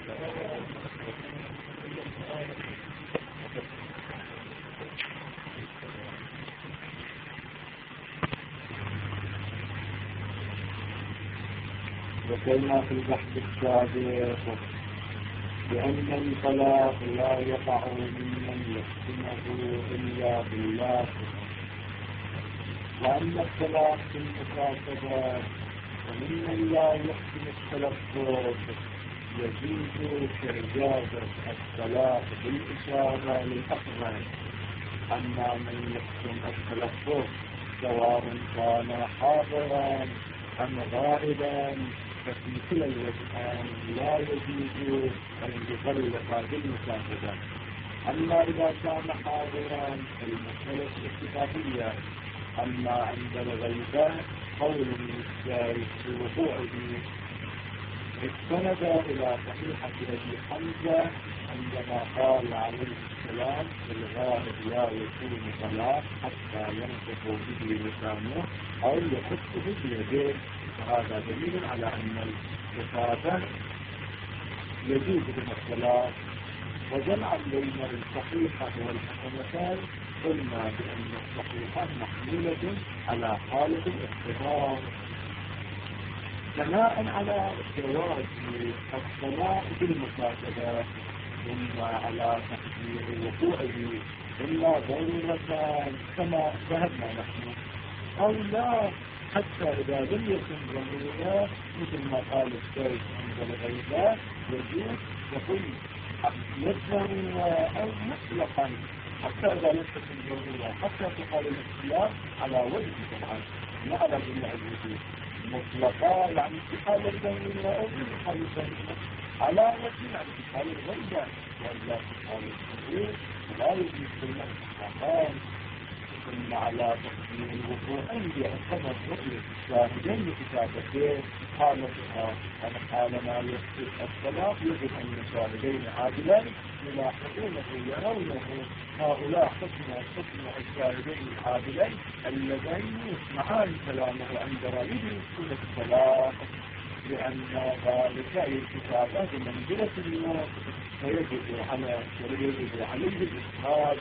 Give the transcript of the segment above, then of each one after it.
وكما في البحث السابق بأن الطلاق لا يقع ممن يحكمه إلا بالله، وأن الطلاق في المكاتبات وممن لا يحكم التلفظ يجوز إعجازة الطلاق بالإشارة للأقرب. أما من يحكم التلفظ سواء كان حاضرا أم غائبا ففي كلا الوجهين لا يجوز أن يطلق بالمكاتبة. أما إذا كان حاضرا فالمسألة اتفاقية. أما عند الغيبة قول من الشارع في وقوعه استند إلى صحيحة أبي حمزة عندما قال عليه السلام الغائب لا يكون طلاق حتى ينطق به لسانه أو يخصه بيده، فهذا دليل على أن الكتابة يجوز بها الطلاق. وجمعا بين الصحيحة والحسنتان قلنا بأن الصحيحة محمولة على حالة الاضطرار، بناء على جواز الطلاق بالمكاتبة ثم على تقدير وقوعه إلا ضرورة كما ذهبنا نحن، أو لا حتى إذا لم يكن ضرورة مثل ما قال الشيخ عند الغيبة يجوز يقول يظهر أو مطلقا حتى إذا لم تكن ضرورة، حتى تقال الاختلاف على وجه طبعا لا على جميع الوجوه مطلقا، يعني في حالة ضرورة أو في حالة ضرورة على وجه، يعني في حالة غيبة وإلا في حالة ضرورة لا يجوز كل الاختلافات. ثم على تقدير الوقوع عندي اعتبر رؤية الشاهدين لكتابته حالتها أنا حال ما يحدث الطلاق يجب أن الشاهدين عادلين يلاحظونه يرونه هؤلاء حكم الشاهدين العادلين اللذين يسمعان كلامه عند رأيه يكون الطلاق، لأن ذلك الكتابة بمنزلة النص فيجب عليه الإشهاد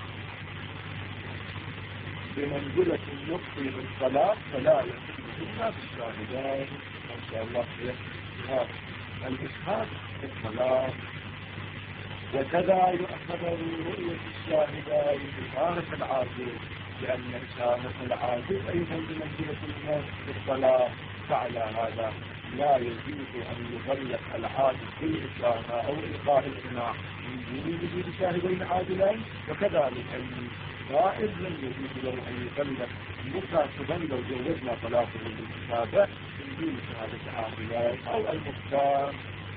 بمنزلة النطق بالطلاق، فلا يكون إلا بالشاهدين إن شاء الله في الإشهاد في الطلاق. وكذا يعتبر رؤية الشاهدين بإشارة العاجز، لأن إشارة العاجز أيضا بمنزلة النطق بالطلاق، فعلى هذا لا يجوز أن يغلق العاجز بالإشارة أو إلقاء الإقناع من دون وجود شاهدين عادلين، وكذلك غائب لم يجوز له أن يغلق مكاتبا لو جوزنا طلاقه بالكتابة من دون شهادة عادلين أو المختار.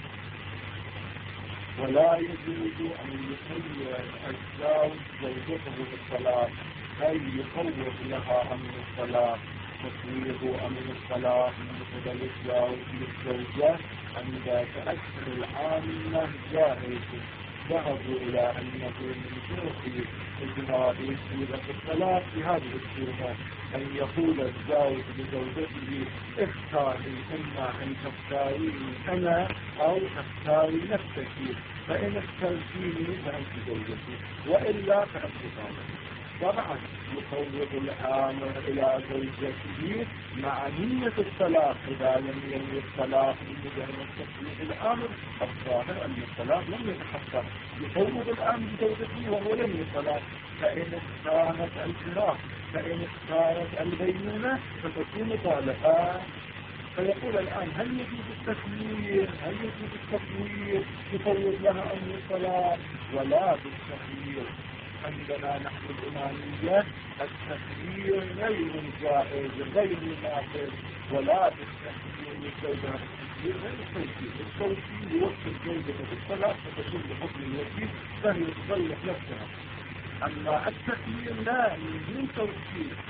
ولا يجوز أن يخير الزوج زوجته بالطلاق أي يفوض لها أمر الطلاق، تفويض أمر الطلاق من قبل الزوج للزوجة عند تأثر العامة جائز. ذهبوا إلى أنه من شرط إجراء صيغة الطلاق في هذه الصورة أن يقول الزوج لزوجته اختاري، إما أن تختاريني أنا أو تختاري نفسك، فإن اخترتيني فأنت زوجتي وإلا فأنت زوجتي. طبعا يفوض الآمر إلى زوجته مع نية الطلاق إذا لم ينوي الطلاق بمجرد تطبيق الآمر. الظاهر أن الطلاق لم يتحقق، يفوض الآمر زوجته وهو لم الطلاق. فإن اختارت الفراق، فإن اختارت البينونة فتكون طالقة. فيقول الآن هل يجوز التخيير؟ هل يجوز التخيير يفوض لها أمر الطلاق ولا بالتخيير؟ عندنا نحن الإمامية التخيير غير جائز غير ناقض، ولا بالتخيير يستوجب التخيير غير التوكيد. التوكيد يوصل الزوجة بالطلاق فتكون بحكم الوكيل فهي تصلح نفسها. أما التخيير لا، من دون توكيد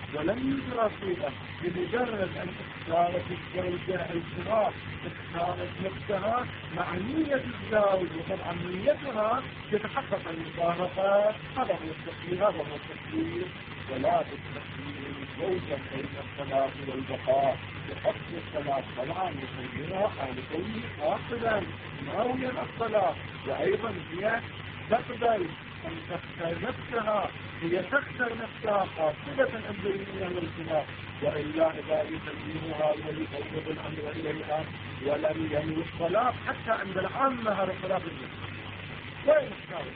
ولم يجرى فيها بمجرد أن اختارت الزوجة الفراق اختارت نفسها مع نية الزوج، وطبعا نيتها يتحقق المفارقة. هذا هو التفسير، هذا هو التفسير. ولا بالتفسير الزوجة بين الصلاة والبقاء بحكم الصلاة طبعا يسميها حالتين فاقدا ناويا الصلاة، وأيضا هي تقبل أن تختار نفسها، هي تختار نفسها قاصدة أن تريدها والخلاف، وإلا إذا يسلمها ويفوض الأمر إليها ولم ينوي الصلاة حتى عند العامة هذا الصلاة بالنسبة وين اختارت،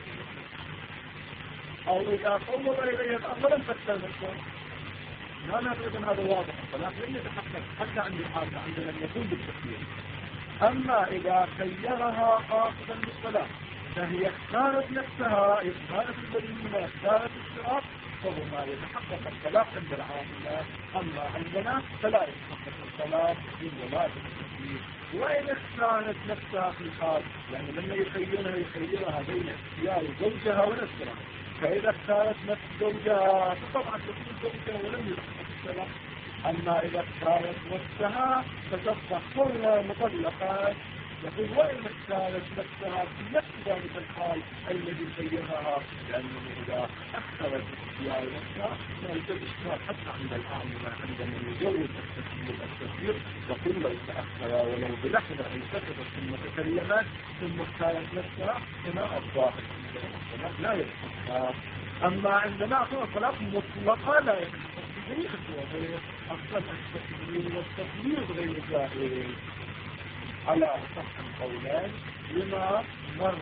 أو إذا فوض إليها الأمر لم تختار نفسها. لا نريد هذا واضح، الصلاة لن يتحقق حتى عند العامة عندما يكون بالتفسير. أما إذا خيرها قاصدا للصلاة فهي اختارت نفسها، اختارت البريمة، اختارت الصراط، فهما يتحقق الصلاة عند العامة. أما عندنا فلا يتحقق الصلاة إلا لا بالتفسير. وإن اختارت نفسها في الحال، يعني لما يخيرها بين اختيار زوجها ونفسها، فإذا اختارت نفس زوجها فطبعا تكون زوجها ولم يتحقق الصلاة. أما إذا اختارت نفسها فتصبح حرة مطلقة. يقول وإن اختارت نفسها في نفس ذلك الحال الذي خيرها، لأنه إذا اختارت اختيار نفسها فيجب اشتراك حتى عند العامة عندما يجوز التفسير يقول لو تأخر ولو بلحظة أن سكتت ثم تكلمت ثم اختارت نفسها هنا الظاهر لا يتحقق. أما عندنا الصلاة مطلقة لا يتحقق بغير أصلا التكبير والتكبير غير جائز على أصح القولين لما مر.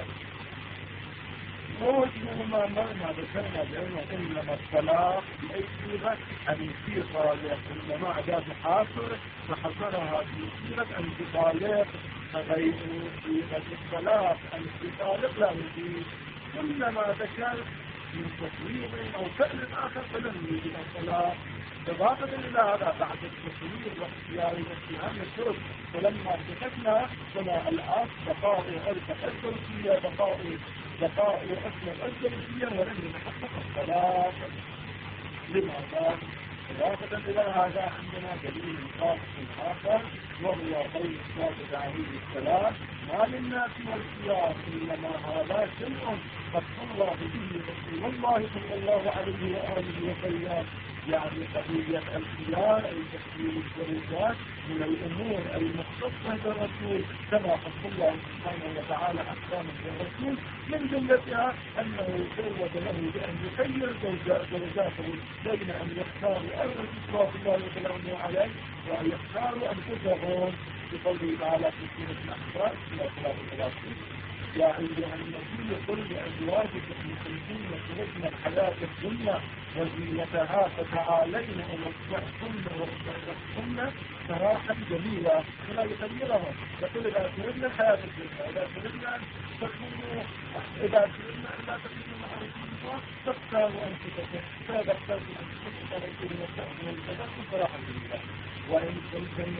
وجههما مرنا ذكرنا بأنه إنما الصلاة بأي صيغة أن في صالح، إنما أداة حاصر فحصرها في صيغة أن في صالح، فغير صيغة الصلاة أن في صالح لا يجوز. كلما ذكر من تفويض أو فعل آخر فلم يجد الصلاة. إضافة إلى هذا بعد التفويض واختيار واستهام الشرب، فلما اتفقنا فلا الآن بقاء الأندلسية بقاء أصل الأندلسية ولم يتحقق الصلاة. لماذا؟ إضافة إلى هذا عندنا دليل خاص آخر وهو قول الصادق عليه السلام ما للناس والخيار إنما هذا شيء قد صلى به رسول الله صلى الله عليه وآله وسلم، يعني قضية الخيار أي تكفير الزوجات من الأمور المختصة بالرسول كما فصل الله سبحانه وتعالى أحكام الرسول، من جملتها أنه جوز له بأن يخير زوجاته بين أن يختاروا الرسول صلى الله وسلم عليه وأن يختاروا أنفسهم بقوله تعالى في سورة الأحزاب إلى 33 يا أيها النبي قل لأزواجك إن كنتن تردن الحياة الدنيا وزينتها فتعالين أمتعكن وأسرحكن سراحا جميلا فلا يخيرهم. يقول إذا تردن الحياة الدنيا، إذا تردن أن تكونوا، إذا تردن أن لا تكونوا مع رسول الله فاختاروا أنفسكم، فإذا اخترتم أنفسكم فرسول مستقبل التدخل سراحا جميلا. وإن كنتن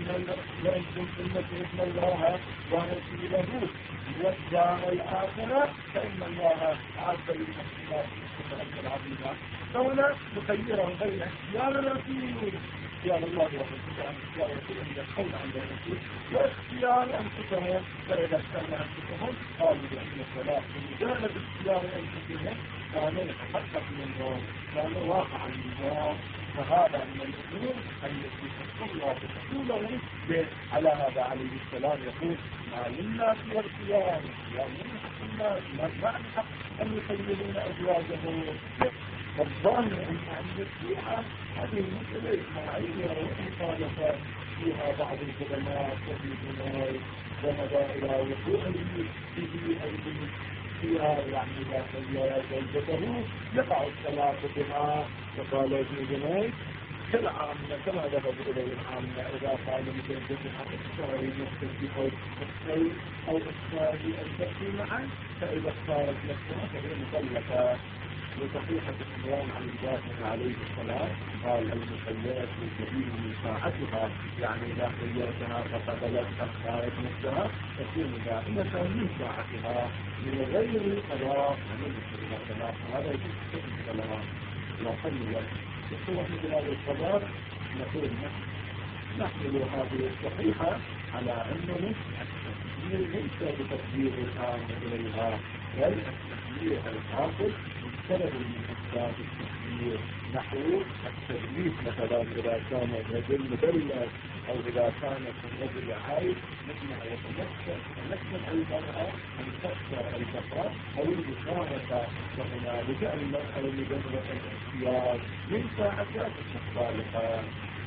تردن الله ورسوله والدار الآخرة فإن الله أعد للمحسنات الحسنات العظيمة. فهنا نخيرهم بين اختيار الرسول، اختيار الله ورسوله عن اختيار رسوله من القول عند الرسول، واختيار أنفسهم، فإذا اختاروا أنفسهم قالوا بأن الصلاة بمجرد اختيار أنفسهم كانوا يتحقق منهم، كانوا واقعا منهم. فهذا من الأمور التي تحصل الله رسوله على هذا عليه السلام يقول ما للناس والخيار يعني الناس ما حق أن يخيرون أزواجهم. والظاهر أن الشيعة هذه المسألة إسماعيلية وإن خالفت فيها بعض القدماء وفي جنوي ذهب إلى وقوعه به أيضا فيها يعني إذا خير زوجته يقع الصلاة بها. فقال ابن جنوي كالعامة كما ذهب إليه العامة إذا قال مثل جنها إخساري مختلفة السيد أو إخساري البحث معا فإذا اختارت نفسها فهي مطلقة. وصحيحة الإمام عن الجاهل عليه السلام قال المخيرة الجديد من ساعتها، يعني إذا خيرتها فقبلت اختارت نفسها تكون دائمة من ساعتها من غير قضاء ومن غير قضاء. هذا يجب الصلاة لا خير يصور مثل هذا الخبر نقول نحمل هذه الصحيحة على أنه التفسير ليس بتفسير الآن إليها، بل التفسير الحاصل مستند من أسباب التفسير، نحو التدليس مثلا إذا كان الرجل مدلس، أو إذا كانت الرجل عايش مما يتمكن المرأة أن تكسر البقاء أو المشاركة، وهنالك المرأة مجرد الاختيار من ساعتها الصالحة.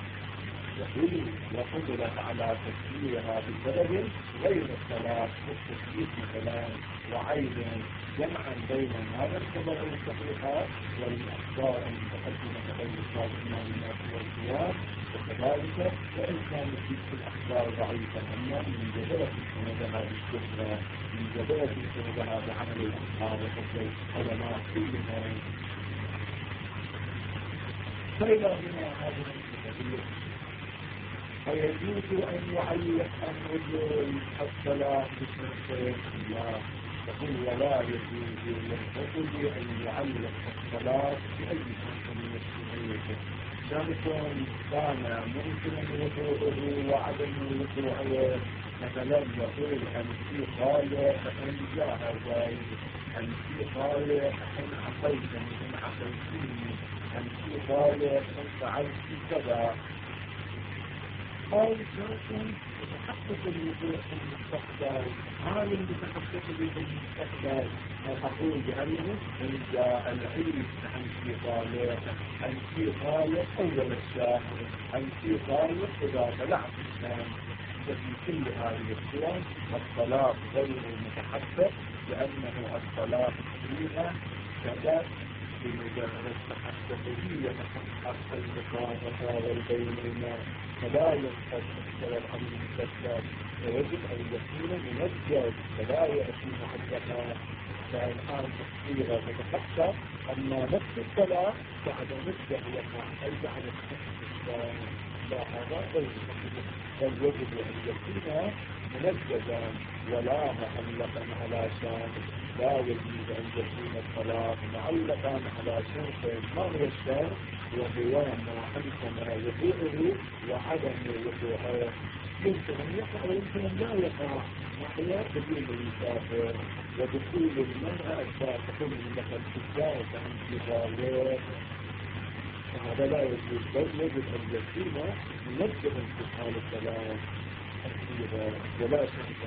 يقول على تفسيرها بسبب غير الصلاة والتشريف مثلا وعين جمعا بين هذا الخبر الصحيحات والأخبار المتقدمة بين الصالحين والناس والقيام، وكذلك وإن كانت تلك الأخبار ضعيفة أما من جبلة سندها بالشهرة، من جبلة سندها بعمل الأصحاب وحسن العلماء كلهم. فإذا هنا هذه الكتابية فيجوز أن يعلق الرجل الصلاة بشرطين الله، يقول ولا يجوز للرجل أن يعلق الصلاة بأي شرط من الشروط، شرط كان ممكنا وقوعه وعدم وقوعه، مثلا يقول أن في خالق أن جاء زايد، أن في خالق أن عقلتني أن عقلتني، أن في خالق أن فعلت كذا، أو شرط يتحقق الوقوع في المستقبل، عالم يتحقق به المستقبل، أقول بأنه إن جاء العلم عن في خالق، عن في خالق أول الشهر، عن في خالق إذا طلعت الشمس. وفي كل هذه الصور الصلاة غير متحقق، لأنه الصلاة فيها كذا بمجرد تحققية تحقق البقاء والبينة، فلا ينقص السبب عن المستقبل، ويجب أن يكون منجز فلا يأتي محدثا. فالآن تفسيرا تتحقق أن نفس الصلاة بعد مدة يقع أي بعد الصلاة لا هذا غير صحيح، بل يجب أن يكون منجزا ولا معلقا على شان، لا يجوز أن يكون الصلاة معلقا على شرط ما هو الشرط وهو ما أمكن وقوعه وعدم وقوعه، يمكن أن يقع ويمكن أن لا يقع، وهي دخول المسافر ودخول المرأة الفاتحة من دخل الزائد عن كفاية، هذا لا يجوز، بل يجب أن يكون منجزا في حال الصلاة ولا شرطا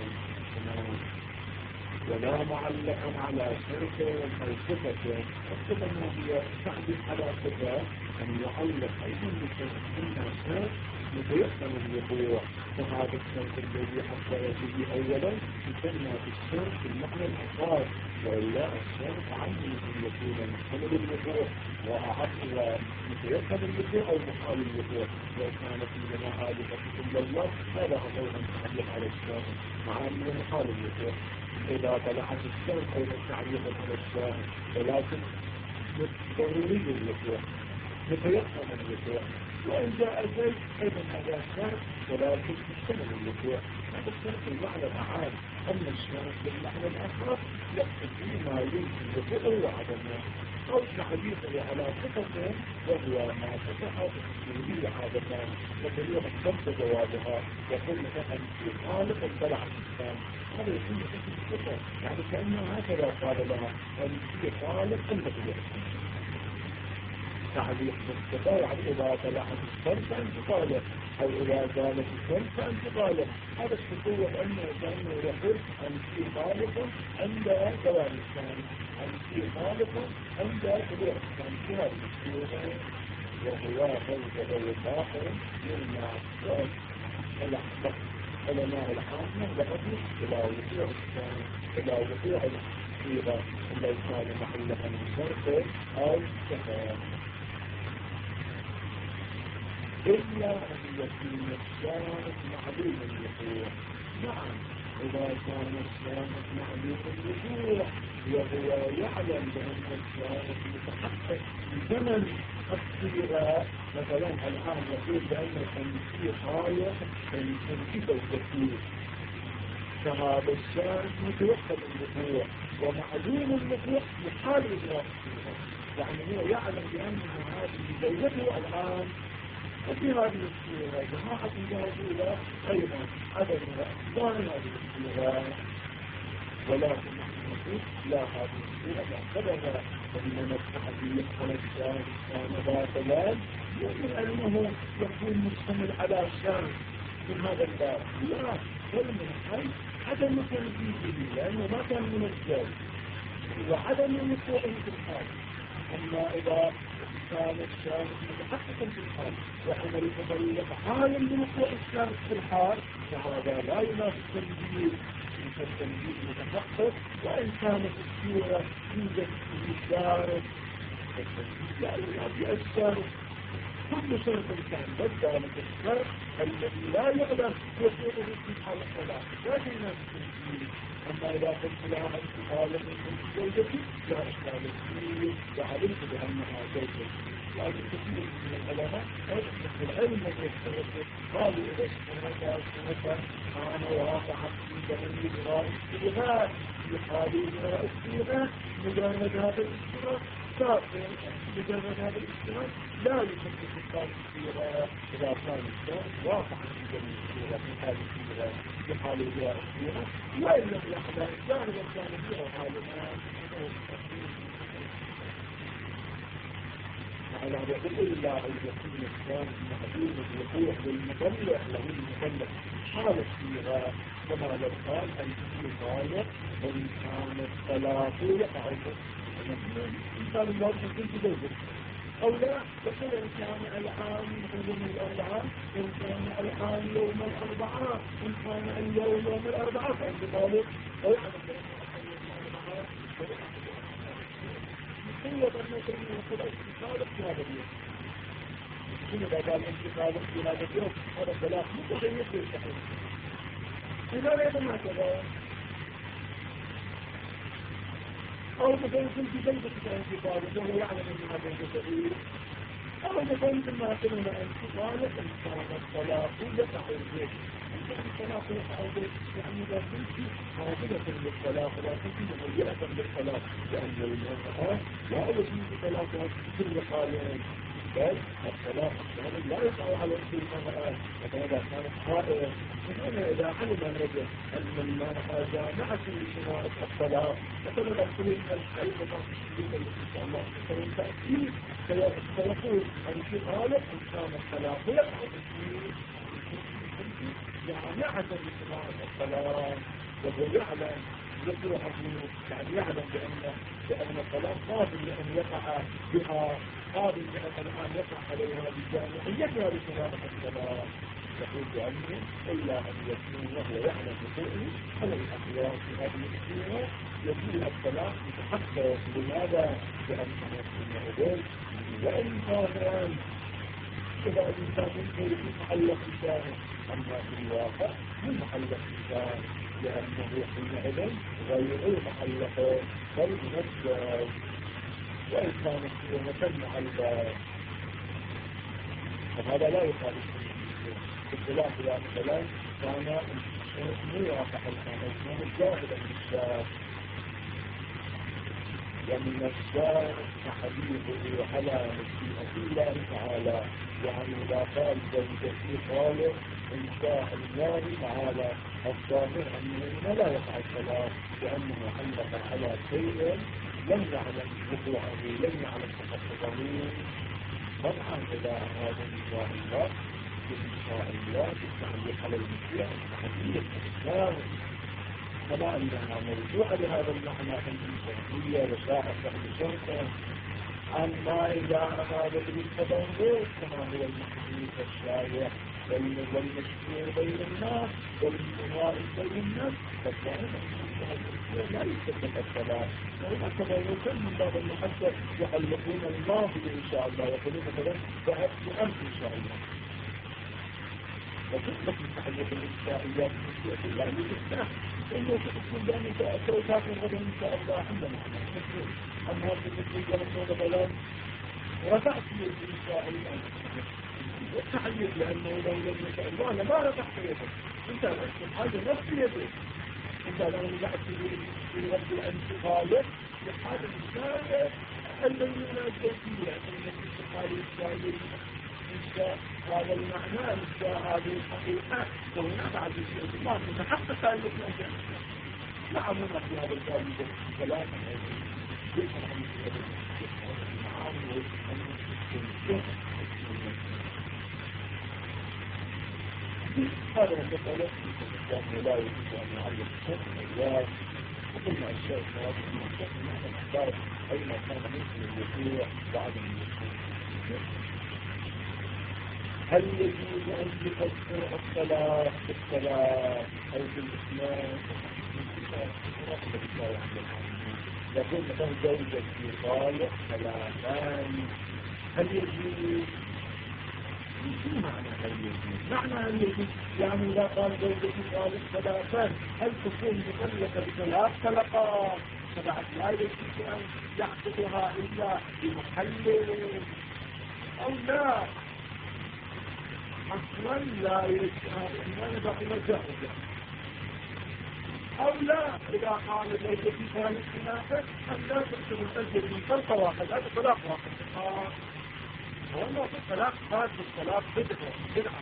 ولا معلقا على شرط أو صفة. الصفة هي تعليق على صفة، أن يعلق أيضا بشرط إما شرط متيقن الوقوع، فهذا الشرط الذي حتى يجي أولا يسمى بالشرط المعنى الأخر، وإلا الشرط عنه أن يكون محتمل الوقوع وأعطى متيقن الوقوع أو محال الوقوع، لو كان في جماعة إلا الله هذا أمر أن تعلق على الشرط مع أنه محال الوقوع إذا طلعت الشرط أو تعليق على الشرط، ولكن ضروري الوقوع متيقن الوقوع، وإن جاء زيد أيضا هذا الشرط ولكن محتمل الوقوع. هذا الشرط المعنى العام، أما الشرط بالمعنى الآخر يقتضي ما يمكن وقوعه وعدمه، أو تعليقه على صفته وهو ما فتحت به عادة وهي مختلف جوابها، يقول مثلا في خالق طلعت الشمس، هذا يكون بشكل الصفة، يعني كأنه هكذا قال لها أن في خالق طلعت الشمس، تعليق بالصفة يعني إذا طلعت الشمس أنت طالب، أو إذا زالت الشمس فأنت طالب، هذا الشكوى كأنه يقول أن في خالق عند زوال الشمس، أن في خالق عند طلوع الشمس، هذا الشكوى وهو موجب الباطل مما الأحباب علماء الحاكمة لأجل إلى وقوع الشمس، إلى وقوع الصيغة التي كان محلها من شرط أو كفاية، إلا أن يكون الشارع معلوم الوقوع. نعم إذا كان الشارع معلوم الوقوع وهو يعلم بأن الشارع متحقق بزمن الصيغة، مثلا الآن يقول بأن الخمسية خالق الخمسية الكثير، فهذا الشارع متوقف الوقوع ومعلوم الوقوع يحال إجراء الصيغة، يعني هو يعلم بأنه هذه زوجته الآن، وفي هذه الصورة جماعة جاهزة أيضا عدد من أقدار هذه الصورة، ولكن نحن نقول لا، هذه الصورة معتبرة، وإنما التحديث على الشارع كان ذات باب يمكن أنه يكون مشتمل على شر من هذا الباب، لا، من الحل عدم تنفيذه لأنه ما كان منزل وعدم وقوعه في الحال. أما إذا كان الشارع متحققا في الحال وعمل المبلغ عالم بوقوع الشارع في الحال، فهذا لا ينافي التنفيذ، التنفيذ متحقق. وإن كانت الصورة يوجد في الشارع لا ينافي الشارع كل شيء كان، بل ذلك الشرع الذي لا يعلم وقوعه في حال الصلاة لا ينافي التنفيذ. أما إذا قلت لها أنت خالق من زوجتي لا إشكال فيه وعلمت بأنها زوجتي، لكن كثير من العلماء العلم الذي يختلف قالوا إذا اشترك سنة كان واقعا في زمن إجراء الصيغة في حال إجراء الصيغة مجرد هذا الاشتراك كافر، مجرد هذا الاشتراك لا يشكك الصلاة الصيغة إذا كان الشرع واقعا في زمن الصيغة في حال الصيغة في حال إجراء الصيغة، وإن لم يحدث الشارع كان فيها حالنا على رجل الله أن يكون الإسلام محدود الوقوع للمبلغ له المبلغ حال الصيغة، كما لو قال أن في غاية وإن كان الطلاق يقع الإنسان الله كنت زوجك أو لا، فكل إن كان الآن يوم الأربعاء، إن كان الآن يوم الأربعاء، إن كان اليوم يوم الأربعاء، فعند ذلك أو هو بالنسبة للمنطقة انتقالك في هذا اليوم. شنو إذا قال انتقالك في هذا اليوم هذا الثلاث متغير في التحريم. إذا لا يتم هكذا أو مثلا كنت بيتك انتقالك وهو يعلم أن هذا الجسدين، أو مثلا ما كنا انتقالك إن كان الطلاق يقع البيت، إن كان الطلاق يقع البيت يعني إذا كنت قابلة للطلاق لا كنت مهيئة للطلاق، لأن المرأة لا يجوز طلاقها في كل حال، بل الطلاق لا يقع على كل امرأة، فإذا كانت حائض فهنا إذا علم الرجل أن المرأة جامعة لشرائط الطلاق فكما نقول الحيض تشريك إن شاء الله فمن تأكيد سيقول انتقالك إن كان الطلاق يقع بالتأكيد جامعة لشرائط الطلاق، وهو يعلم يطرحه يعني يعلم بأن الطلاق قابل لأن يقع بها، قابل لأن الآن يقع عليها بجامعيتها لشرائط الطلاق، يقول بأنه إلا أن يكون وهو يعلم بقوله على الأخيار في هذه الأخيرة يجب الطلاق متحقق. لماذا؟ لأنه يكون وإن كان إذا الإنسان يمكن محلق الشاهد، أما في الواقع من محلق الشاهد لأنه حينئذ غير محلق بل منزل، وإن كان الصيغة مع الباب فهذا لا يخالف بالخلاف إلى مثلا كان موافق الكلام الجاهد من الشاهد، ومن الشاهد تحديده على مشيئة الله تعالى، يعني إذا قال زوجتي خالق إنشاء الله تعالى الظاهر أنه لا يقع الطلاق لأنه علق على شيء لم يعلم وقوعه، لم يعلم تحققه. طبعا إذا أراد إنشاء الله بإنشاء الله بالتعليق على المشيئة التحديد الإسلام، كما أنها موضوع لهذا المعنى عند الشرعية وشاء فعل شرطه. أما إذا أراد بالتضرر كما هو المحدود الشائع والمشهور بين الناس والموارد بين الناس، فالظاهر لا يثبت الصلاة، وهنا التضرر من باب المحدث يعلقون الماضي إن شاء الله، يقولون مثلا ذهبت أمس إن شاء الله، وتثبت من تحديث الإشاعيات المشهورة الله للإسلام إنه تقول بأنك سوف غدا إن شاء الله عندنا أما هذا المثل يقول مثلا رفعت يدي إن شاء الله والتحديث لأنه لو لم يشاء الله لما رفعت يدك، أنت أكتب حاجة نفس يدك، أنت لو رفعت يدي في رب الأنت خالق لحاجة الشارع البينة الزوجية التي تقال الشاهدين هذا المعنى هذه الحقيقة وهناك بعض الاعتبار متحقق أن يكون نعم في هذا الباب ثلاثة هذا المسألة يعني لا يجب أن يعلم الشيء وقلنا الشيء نحتاج أين كان مثل الوقوع بعد الوقوع هل يجوز أن يفسر الصلاة بالصلاة أو بالإسلام يقول مثلا زوجة في طالق ثلاثان هل يجوز شو معنى هل يجوز؟ معنى هل يجوز يعني إذا قال زوجة في طالق ثلاثان هل تكون مطلقة بثلاث طلقات فبعد لا يجوز أن يعقدها إلا بمحلل أو لا أصلا لا يجوز أن بقي مجهزة أو لا إذا قال زوجة في طالق ثلاثان أن لا تكتب الأجل من طلقة واحد هذا طلاق واحد والله في الطلاق خاص بالطلاق بدعة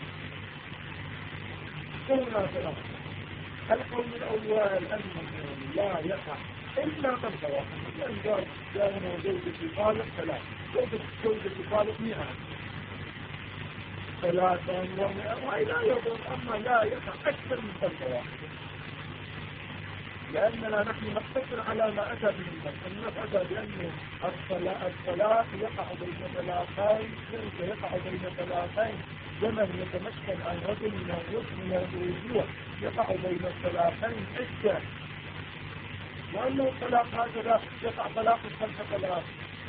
قلنا ثلاثة القول الأول أنه لا يقع إلا طلقة واحدة لأن قال جاءنا زوجة في طالق ثلاث زوجة في طالق 100 ثلاثة وإلى لا يضر أما لا يقع أكثر من طلقة واحدة لأننا نحن نقتصر على ما أتى به النص أتى بأنه الطلاق يقع بين ثلاثين يقع بين ثلاثين زمن يتمكن عن رجل من الرجوع يقع بين الثلاثين عدة لأنه الطلاق هكذا يقع طلاق الخمسة ثلاث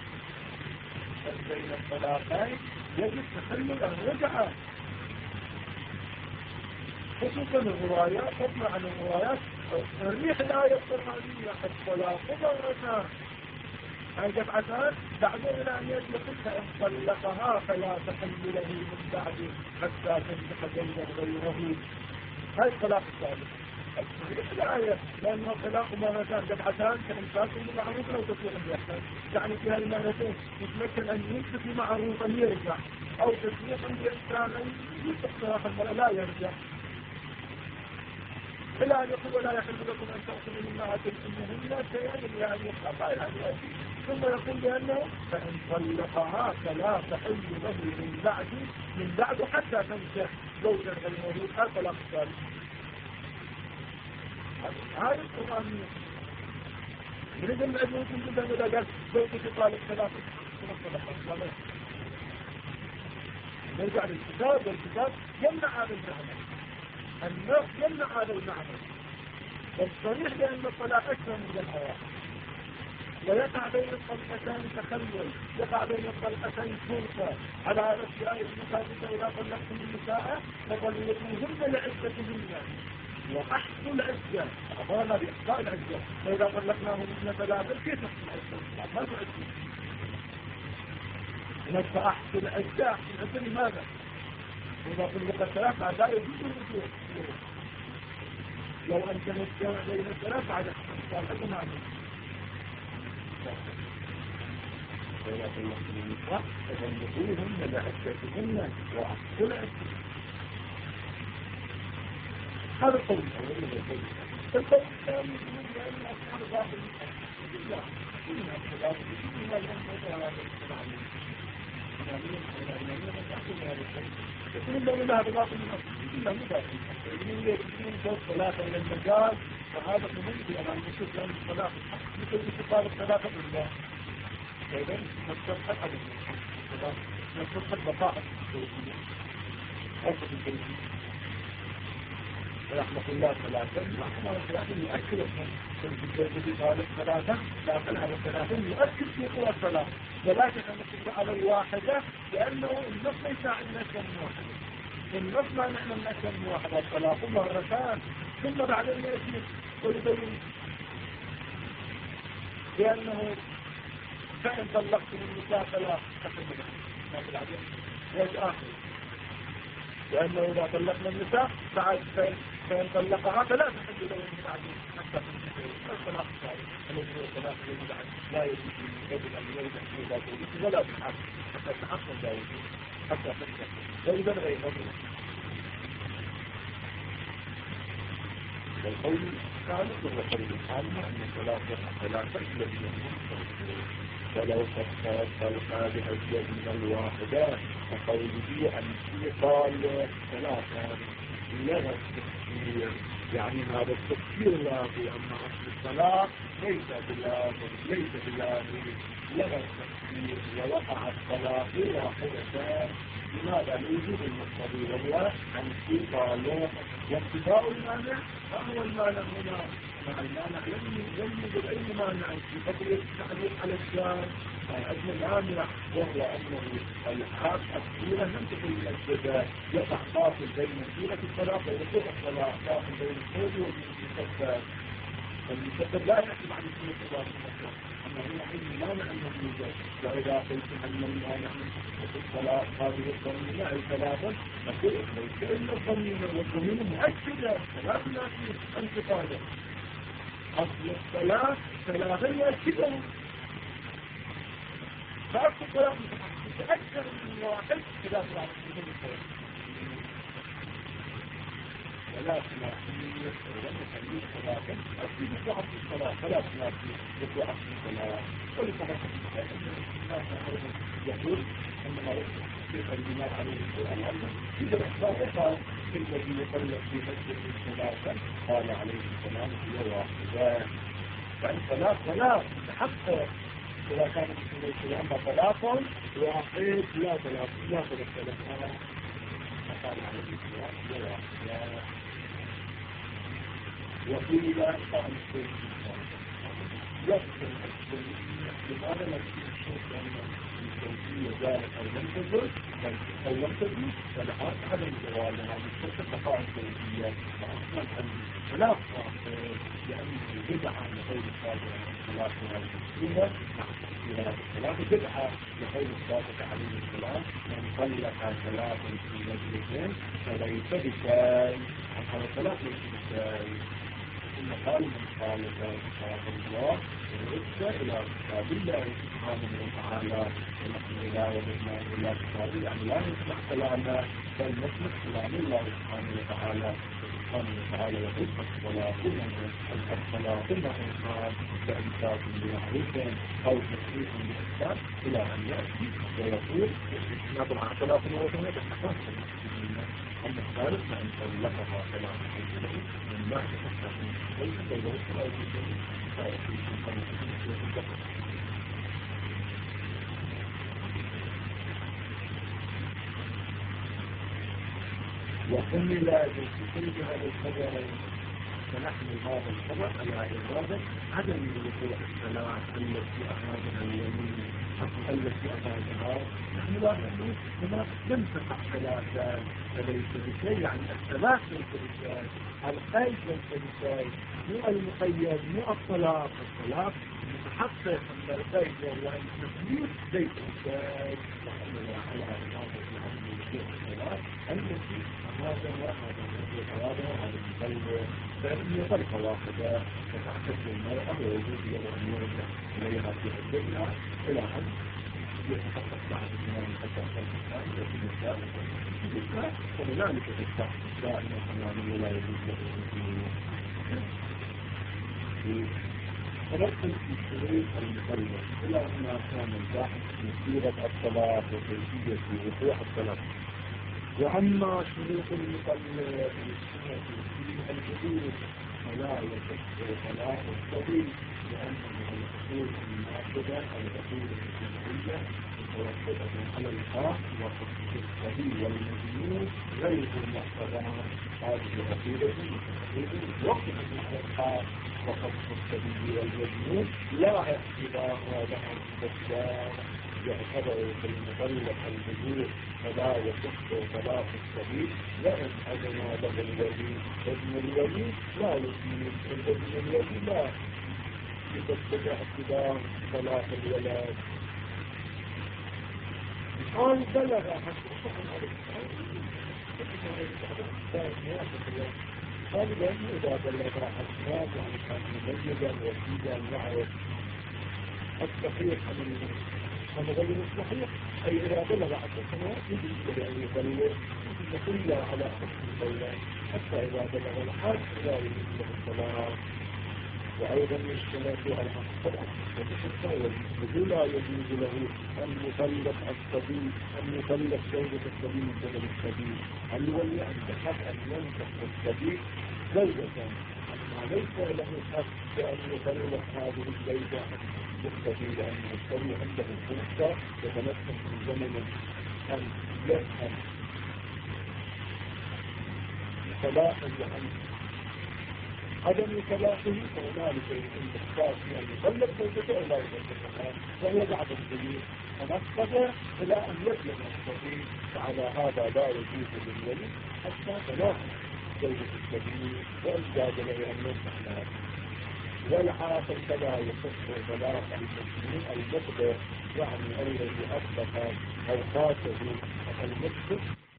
بين الثلاثين يجب تخلل الرجعة خصوصا الروايات تطلع عن الروايات الريح الآية القرآنية الطلاق مرتان أي دفعتان بعدين إلى أن يطلقها إن طلقها فلا تحل له من بعد حتى تنتهي زوجا غيره هاي الطلاق الثالث الريح الآية لأنه الطلاق مرتان دفعتان كإمساك بمعروف أو تطلق بإحسان يعني في هذه المرتين يتمكن أن يمسك بمعروفا يرجع أو تطلق بإحسان أن يمسك صراحة المرأة لا يرجع إلا أن يقول ولا يحل لكم أن تأخذوا مما آتيتموهن شيئا إلا أن يخافا يعني ثم يقول بأنه فإن طلقها فلا تحل له من بعد حتى تنكح زوجا غيره هذا طلاق الثالث هذا القرآن يريد أن أجلكم جدا إذا قال زوجة طالق ثلاثة نرجع للكتاب والكتاب يمنع هذا المعنى النص يمنع هذا المعنى والصريح بأن الطلاق أكثر من الحياة ويقع بين الطلقتين تخلل يقع بين الطلقتين فرصة على نفس آية المثابتة إذا طلقتم النساء فطلقوهن لعدتهن وأحصوا العدة أخبرنا بإحصاء العدة فإذا طلقناهن ثلاثة كيف نحصل العدة؟ ما تعدوا إنك أحصوا العدة أحصوا العدة لماذا؟ إذا طلق الثلاثة لا يجوز الرجوع لو أن تنجمع بين الثلاثة على الحد معنا وإذا طلقتم النساء فطلقوهن لعدتهن وأحصوا العدة هذا القول القول الثاني من أن أصحاب ظاهر يقول لنا هذا باطل من أصل إلا مباشر من جوز ثلاثة إلى المجال فهذا ممكن أن نشوف لأن الصلاة مثل استقال الثلاثة بالله إذن نستطيع أحد نستطيع بطاعة أصف الجنسي ورحمة الله ثلاثة رحمة ثلاثة يؤكد في طالب ثلاثة لكن على الثلاثة يؤكد في قوة الصلاة ولكن نتكلم على الواحدة لأنه النص ليس عندنا كم واحدة النص ما نحن لنا كم واحدة الطلاق مرتان ثم بعدين يأتي ويبين لأنه فإن طلقتم النساء فلا تحل ما في العدل والآخر لأنه إذا طلقنا النساء فإن طلقها فلا تحل له من بعد حتى تنتهي الطلاق الثالث الذي هو الطلاق الذي بعد لا يجوز يجب أن يرجع إلى زوجته ولا بالعكس حتى تحصل زوجته حتى تنتهي فإذا غير مبروك والقول الثالث هو قول العامة أن ثلاثة الذي يمكن فلو فكرت هذه الزوج من الواحدة فقوله أن يقال ثلاثة لغة التفكير يعني هذا التفكير لازم أما أصل الصلاة ليس بلازم لغة التفكير ووقع الصلاة واحدة لماذا لوجود المقتضي وهو أن يقال وابتداء المانع ما هو المانع هنا مع المانع يوجد أي مانع في قضية التعليق على الشام أجل الآمنة وهو أنه الحاج السورة لم تكن الأجداد يقع باطل بين سورة الصلاة ووقوع الصلاة باطل بين الصوت والمسدد فالمسدد لا يأتي بعد سورة الصلاة المسدد أما هنا أي مانع أنه يوجد وإذا قلت أن المانع من الصلاة هذه الضمينة أي ثلاثة نقول ليس إلا الضمينة والضمينة مؤكدة ثلاث ناسية انتقادة أصل الصلاة ثلاثة يؤكدها فأصل الصلاة متأكد من واحد ثلاثة ولا ثلاثية ولم يخليه ثلاثة أصل بضعف الصلاة ثلاث ناسية بضعف الصلاة ولكما يقول أنما يقول البناء عليه القرآن إذا احتاجها الذي يطلق في مسجد الثلاثة قال عليه السلام هي واحدة فالصلاة ثلاث تحقق إذا كانت في الإسلام ثلاثة واحد لا ثلاثة قال عليه السلام هي واحدة وقيل قال يذكر لماذا لا يشوف أن الزوجية ذلك أو لم تزل فالعاد عدم الزوال هذه الشركة تقع الزوجية وأصلا الخلاف لأنه بدعة لغير الصادق عن الصلاة وهذه السنة مع الصلاة بدعة لغير الصادق عليه السلام من طلق ثلاثا في مجلسين فليس بشيء حتى الصلاة ليس بشيء ثم قال من قال كتاب الله ورد إلى كتاب الله سبحانه وتعالى ونحن لا وجدنا إلا كتابه يعني لا نسمح كلامنا بل نسمح كلام الله سبحانه وتعالى يقول الصلاة كلها إنسان كإنسان بمعروف أو تشريف بإحسان إلى أن يأتي ويقول نظر عن ثلاث وثمانية بحسان أما الثالث فإن طلقها ثلاث من بعد ليس بينه ثلاث وحمل بالكتب هذا الخبر فنحمل هذا الخبر على إرادة عدم وقوع الصلاة التي أخذها اليمين التي أخذها نحن لا نقول هنا لم تقع ثلاثة فليس بشيء يعني الثلاث ليس بشيء القيد ليس بشيء مو المقيد مو الطلاق الطلاق متحقق أن القيد وهو التسليم ليس بشيء وحمل على إرادة عدم وقوع الصلاة التي هذا المقلب فإن يطلق واحدة تتحدث المرأة ووجود أن يرجع إليها في حدتها إلى أن يتحقق بعد الزمان حتى الإنسان وفي النساء وبذلك تفتح دائما حماما ولا يجوز له تنقل في شروط المقلب إلى ما كان الباحث في سيرة الطلاق وكيفية وقوع الطلاق وأما شروط المقلب فيها الحدود فلا يصح طلاق الصبي لأنه الحدود المعقدة أو الحدود الجمعية متوسطة على الخاص وحدود الصبي والمجنون غير المعقدة هذه الحدود وقفت على الخاص وحدود الصبي والمجنون لا اعتبار لها الكفار يعتبر في المطلق الجديد فلا يصح طلاق الصبي لأن أجنى له الولي ابن الولي لا يجيب ابن الولي لا يصدق اعتبار طلاق الولد قال بلغ حتى شكرا عليه قال لأنه إذا بلغ أسباب يعني كان مبيدا وفيدا معه الصحيح عن غير الصحيح، أي إذا بلغ 10 سنوات يجب أن يصلي كلها على حسن الصلاة، حتى إذا بلغ الحاج لا يجوز له الصلاة. وأيضا يشترط على الصلاة والمسلم لا يجوز له أن يطلق الصبي، أن يطلق زوجة الصبي من قبل الصبي، هل يولي أن تحق أن ينكح الصبي زوجة، أما ليس له حق بأن يطلق هذه الزوجة بالصبي، لأن الصبي عنده فرصة يتمكن من زمن أن يفهم صلاحا وأن عدم صلاحه، فهنالك الاختصاص بأن يطلق زوجته أو لا يطلقها، وهو بعد الدليل فنفذ إلى أن يبلغ الصبي، فعلى هذا لا يجوز للولي حتى طلاق زوجة الصبي وإن جاز له أن ينكح لها. والعاقل فلا يصح طلاق المسلم المقدر، يعني الذي أطلق أوقاته المسلم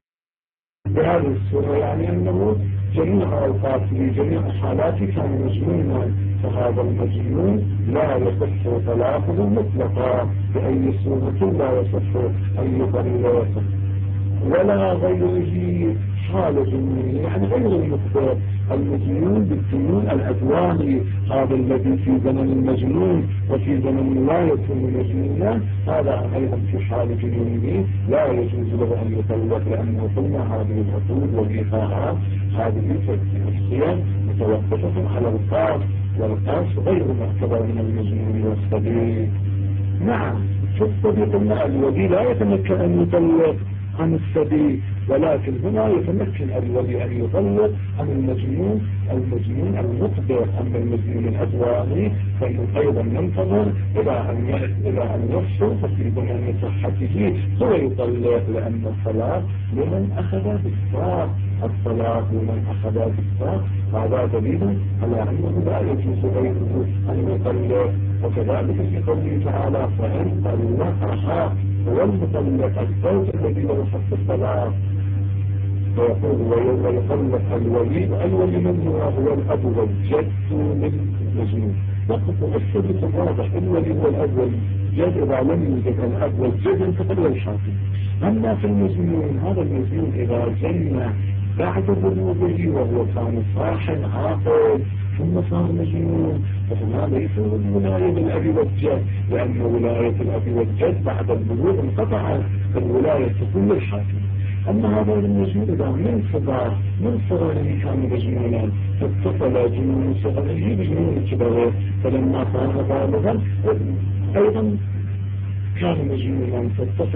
بهذه الصورة، يعني أنه جميع أوقاته جميع حالاته كان مجنونا، فهذا المجنون لا يصح طلاقه مطلقا بأي صورة، لا يصح أن يطلق ولا غيره حال جنون، يعني غير المقدر. المجنون بالجنون الأدواني، هذا الذي في زمن المجنون وفي زمن لا يكون مجنونا، هذا أيضا في حال جنونه لا يجوز له أن يطلق، لأنه قلنا هذه العقود والإيقاعات هذه تشريعية متوقفة على القاص، والقاص غير معتبر من المجنون والصبي. نعم، في الصبي قلنا الولي لا يتمكن أن يطلق عن الصبي، ولكن هنا يتمكن الولي أن يطلق عن المجنون المقدر. أما المجنون الأدواني فإنه أيضا ينتظر إلى أن يفصل، ففي زمن صحته هو يطلق، لأن الصلاة لمن أخذ بالساق، الصلاة لمن أخذ بالساق، هذا دليل على أنه لا يجوز غيره أن يطلق. وكذلك في قوله تعالى فإن طلقها هو المطلق الزوج الذي له حق الصلاة، فيقول ويطلق الولي من هو الأب والجد للمجنون. وقف الثبت الواضح الولي هو الأب والجد، إذا لم يوجد الأب والجد انتقل الحاكم. أما في المجنون، هذا المجنون إذا جن بعد بلوغه وهو كان صاحب عاقل ثم صار مجنون، فهنا ليس الولاية بالأب والجد، لأن ولاية الأب والجد بعد البلوغ انقطعت، فالولاية تكون للحاكم. أما هذا المجنون إذا من صغره كان مجنونا، فاتصل جنون صغره بجنون كبره، فلما كان بالغا أيضا كان مجنونا،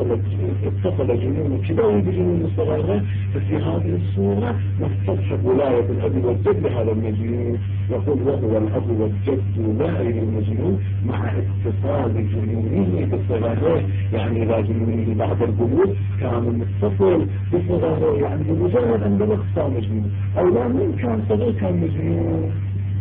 فاتصل جنون كبره بجنون صغره، ففي هذه الصورة نستصحب ولاية الأب والجد لهذا المجنون، يقول وهو الأب والجد لا المجنون مع اتصال جنونه بصغره، يعني إذا جنونه بعد البلوغ كان متصل بصغره، يعني بمجرد أن بلغ صار مجنون، أو لا من كان صغير كان مجنون.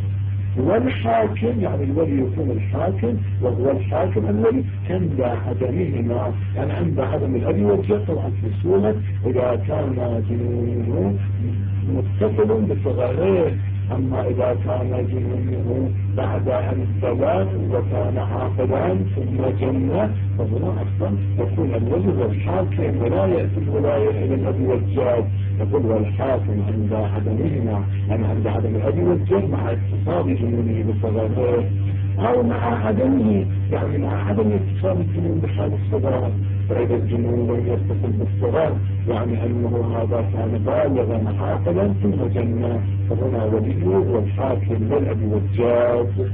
والحاكم يعني الولي يكون الحاكم، وهو الحاكم الولي عند عدمهما، يعني عند عدم الأب والجد طبعا في صورة إذا كان جنونه متصل بصغره. أما إذا كان جنونه بعد أن بلغ وكان عاقلا ثم جن، فهنا أصلا يكون الولي والحاكم ولا يأتي الولاية إلى الأب والجد، يقول والحاكم عند عدمهما، يعني عند عدم الأب والجد مع اتصال جنونه بصغره، أو مع عدمه، يعني مع عدم اتصال الجنون بحال الصغار. فإذا الجنون لم يتصل بالصغار يعني أنه هذا كان بالغا عاقلا ثم جن، فهنا وليه والحاكم للأب والجد.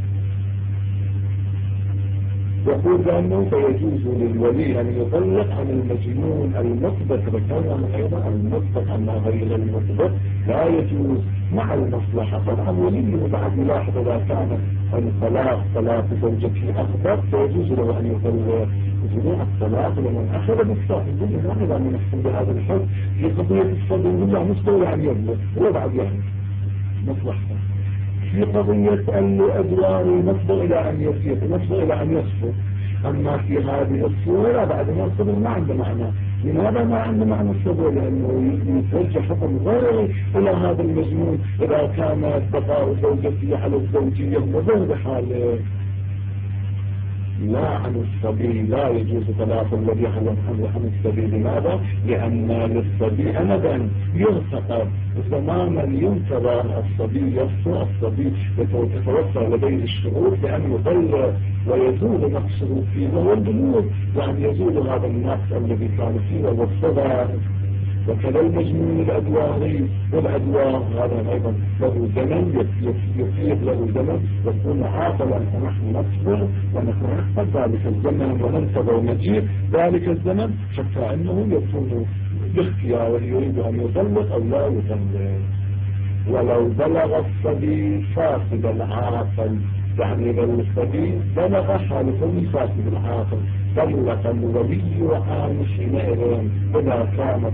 يقول بأنه فيجوز للولي أن يطلق عن المجنون المطبق، فكان أيضا المطبق عن غير المطبق لا يجوز مع المصلحة. طبعا وليه بعد يلاحظ إذا كان طلاق زوجته أخبر فيجوز له أن يطلق جميع الطلاق لمن أخذ بالصاحب. نحن لا نحكم بهذا الحد في قضية الصدر بالله مستوى عن يبلغ وبعد يعني مصلحة. في قضية الأدوار نصبر إلى أن يسير، نصبر إلى أن يصفر. أما في هذه الصورة بعد ما الصبر ما عنده معنى. لماذا ما عنده معنى الصبر؟ لأنه يتوجه حكم غير إلى هذا المجنون إذا كانت بقاء زوجته على الزوجية مضر بحاله. لا عن الصبي لا يجوز طلاق الذي عن الصبي. لماذا؟ لأن للصبي أمدا يغتقر زمانا ينتظر الصبي يفصل الصبي يتوفى لديه الشعور بأن يطلق ويزول نقصه فيه وهو البلوغ، يعني يزول هذا النقص الذي كان فيه والصغر. وكذا المجنون الأدواري والأدوار هذا أيضا له زمن يفيد له زمن يكون عاقلا، فنحن نصبر ونحن نحفظ ذلك الزمن وننتظر مجيء ذلك الزمن حتى أنه يكون باختياره يريد أن يطلق أو لا يطلق. ولو بلغ الصبي فاسد العاقل، يعني إذا الصبي بلغ حالة فاسد العاقل طلق الولي عن حينئذ إذا كان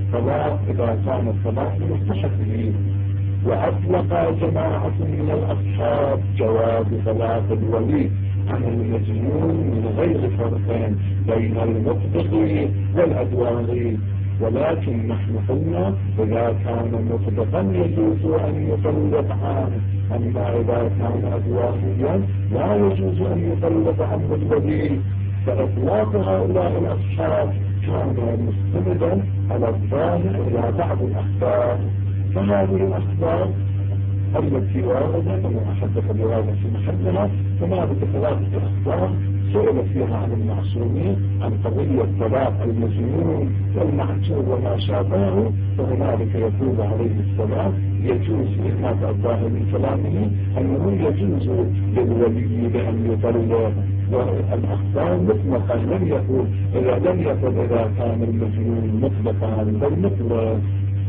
الطلاق بمصلحته. وأطلق جماعة من الأصحاب جواز طلاق الولي عن المجنون من غير فرق بين المطلق والأدوار، ولكن نحن قلنا إذا كان مطلقا يجوز أن يطلق عنه، أما إذا كان أدواريا لا يجوز أن يطلق عنه الولي. فإطلاق هؤلاء الأصحاب كان مستندا على الظاهر إلى بعض الأخبار، فهذه الأخبار التي واردت وما حدث بهذا في محلها فما بثلاثة أخبار سئل فيها عن المعصومين عن قضية طلاق المجنون والمعتوه وما شابهه، فهنالك يقول عليه السلام يجوز هذا الظاهر من كلامه أنه يجوز للولي بأن يطلق. والأخبار مطلقا لم يقول إذا كان المجنون مطلقا بل مطلق.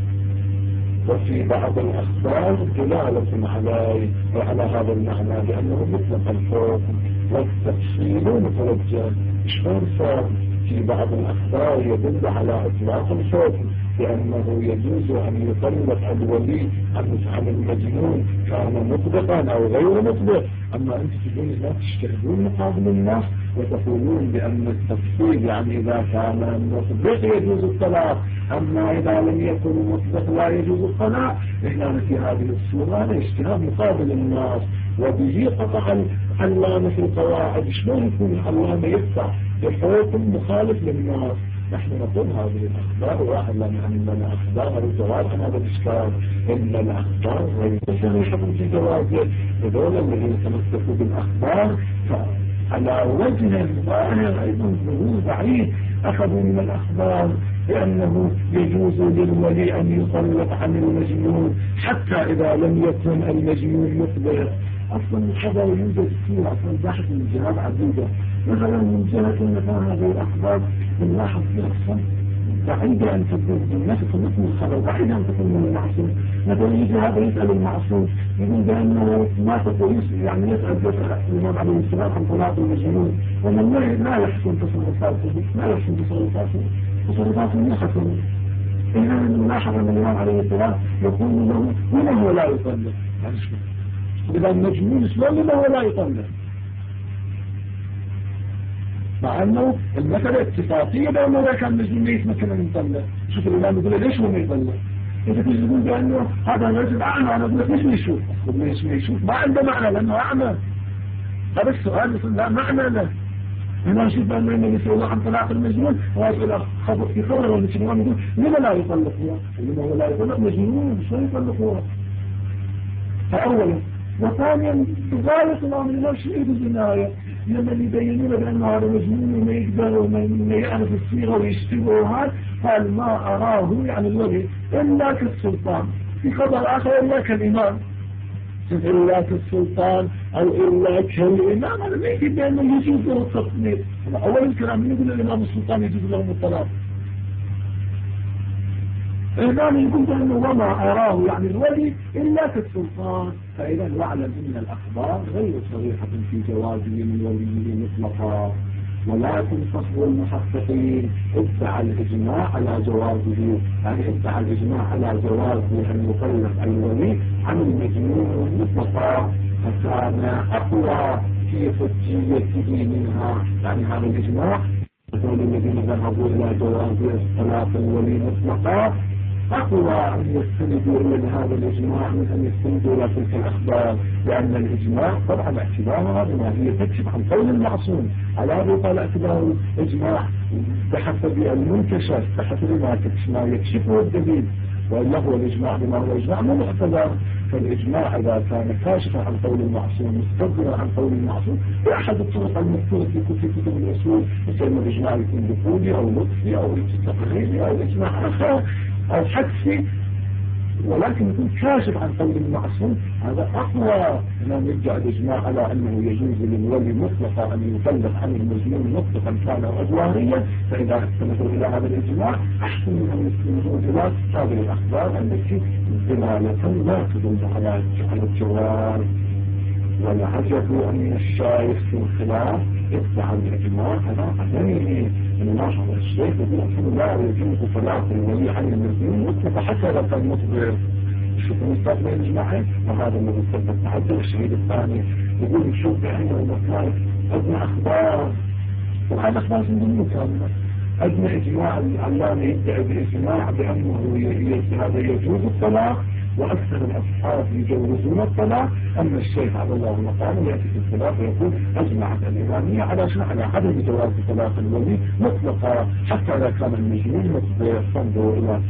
وفي بعض الأخبار دلالة على هذا المعنى لأنه مطلق الحكم والتفصيل متوجه. شلون صار في بعض الأخبار يدل على إطلاق الحكم لأنه يجوز أن يطلق الولي عن المجنون كان مطلقا أو غير مطلق، أما أنت تقولون لا تجتهدون مقابل الناس وتقولون بأن التفصيل يعني إذا كان مطلق يجوز الطلاق، أما إذا لم يكن مطلق لا يجوز الطلاق. إحنا في هذه الصورة هذا اجتهاد مقابل الناس، وبه قطع العلامة في القواعد. شلون يكون العلامة يقطع بحكم مخالف للناس؟ نحن نقول هذه الأخبار واحد لنا عندنا أخبار الجواب عن هذا الإشكال، إن الأخبار غير صحيحة في جوابه. هذول الذين تمسكوا بالأخبار على وجه ظاهر أيضا ظهور بعيد أخذوا من الأخبار لأنه يجوز للولي أن يطلق عن المجنون حتى إذا لم يكن المجنون مطلق. أصلا الخبر يوجد فيه أصلا بحث من جهات عديدة، مثلا من جهة مثلا هذه الأخبار بنلاحظ فيها أصلا بعيدة أن تكون الناس تطلق من الخبر، بعيدة أن تكون من المعصوم. مثلا يجي هذا يسأل المعصوم يقول بأنه ما تقول يعني يسأل الإمام عليه السلام عن طلاق المجنون، ومن لا يحسن تصرفاته لا حسن. إذا نلاحظ أن الإمام عليه السلام يقول له لما هو لا يطلق، إذا المجنون شلون لما هو لا يطلق، مع أنه المسألة اتفاقية بأنه ذا كان مجنون ما يتمكن أن يطلق. شوف الإمام يقول ليش هو ما يطلق؟ إذا كنت تقول بأنه هذا الرجل أعمى، أنا أقول لك ليش ما يشوف؟ ليش ما يشوف؟ ما عنده معنى لأنه أعمى. هذا السؤال يصير لا معنى له. هنا نشوف بأنه النبي صلى الله عن طلاق المجنون ويقول خبر في خبر والمجنون يقول لما لا يطلق هو؟ لما هو لا يطلق مجنون شو يطلق هو؟ فأولا وثانيا غاية الله من الله شيء بالجناية لما يبينون بأنه هذا مجنون وما يقدر وما يعرف الصيغة ويشتبه هذا، قال ما أراه يعني الولي إلا كالسلطان، في خبر آخر إلا كالإمام، إلا كالسلطان أو إلا كالإمام. هذا ما يجب بأنه يجوز له التصنيف. أول الكلام يقول الإمام السلطان يجوز لهم الطلاق، الإمام يقول بأنه وما أراه يعني الولي إلا كالسلطان. فإذا نعلم أن الأخبار غير صريحة في جوازه من وليه مطلقا، ولكن فصل المحققين ادعى الإجماع على جوازه، يعني ادعى الإجماع على جوازه أن يطلق الولي عن المجنون مطلقا، فكان أقوى في حجيته منها. يعني هذا الإجماع يقول الذين ذهبوا إلى جواز طلاق الولي مطلقا أقوى أن يستندوا إلى هذا الإجماع من أن يستندوا إلى تلك الأخبار، لأن الإجماع طبعا اعتبارها بما هي تكشف عن قول المعصوم، على هذا يقال اعتبار الإجماع بحسب المنكشف، بحسب ما يكشفه الدليل، وإلا هو الإجماع بما هو إجماع مو معتبر. فالإجماع إذا كان كاشفا عن قول المعصوم مستقبلا عن قول المعصوم بأحد الطرق المذكورة في كتب الأصول، مثل الإجماع يكون دخولي أو لطفي أو تقريبي أو إجماع آخر أو حدثي، ولكن يكون كاشف عن قول المعصوم، هذا أقوى من يرجع الإجماع على أنه يجوز للولي مطلقا أن يبلغ عن المجنون مطلقا كان أدواريا. فإذا استندوا إلى هذا الإجماع أحسن من أن يستندوا إلى هذه الأخبار التي دلالة لا تدل على الجواز. والعجب أن الشايخ في الخلاف يتبع الإجماع على عدمه. من ناحية الشيخ يقول لا يجوز طلاق الولي عن المجنون مطلقا حتى لو كان مخبر. شوفوا مستقبل الإجماعين، وهذا الذي سبب التعدد. الشهيد الثاني يقول شوف بعين المطلق أدنى أخبار، وهذا أخبار من كاملة. أدنى إجماع العلامة يدعي بإجماع بأنه هذا يجوز الطلاق، وأكثر الأصحاب يجوزون الطلاق. أما الشيخ عبد الله مقام يأتي في الخلاف ويقول أجمعت الإمامية على عدم جواز طلاق الولي مطلقا حتى إذا كان المجنون مطلق. فانظروا إلى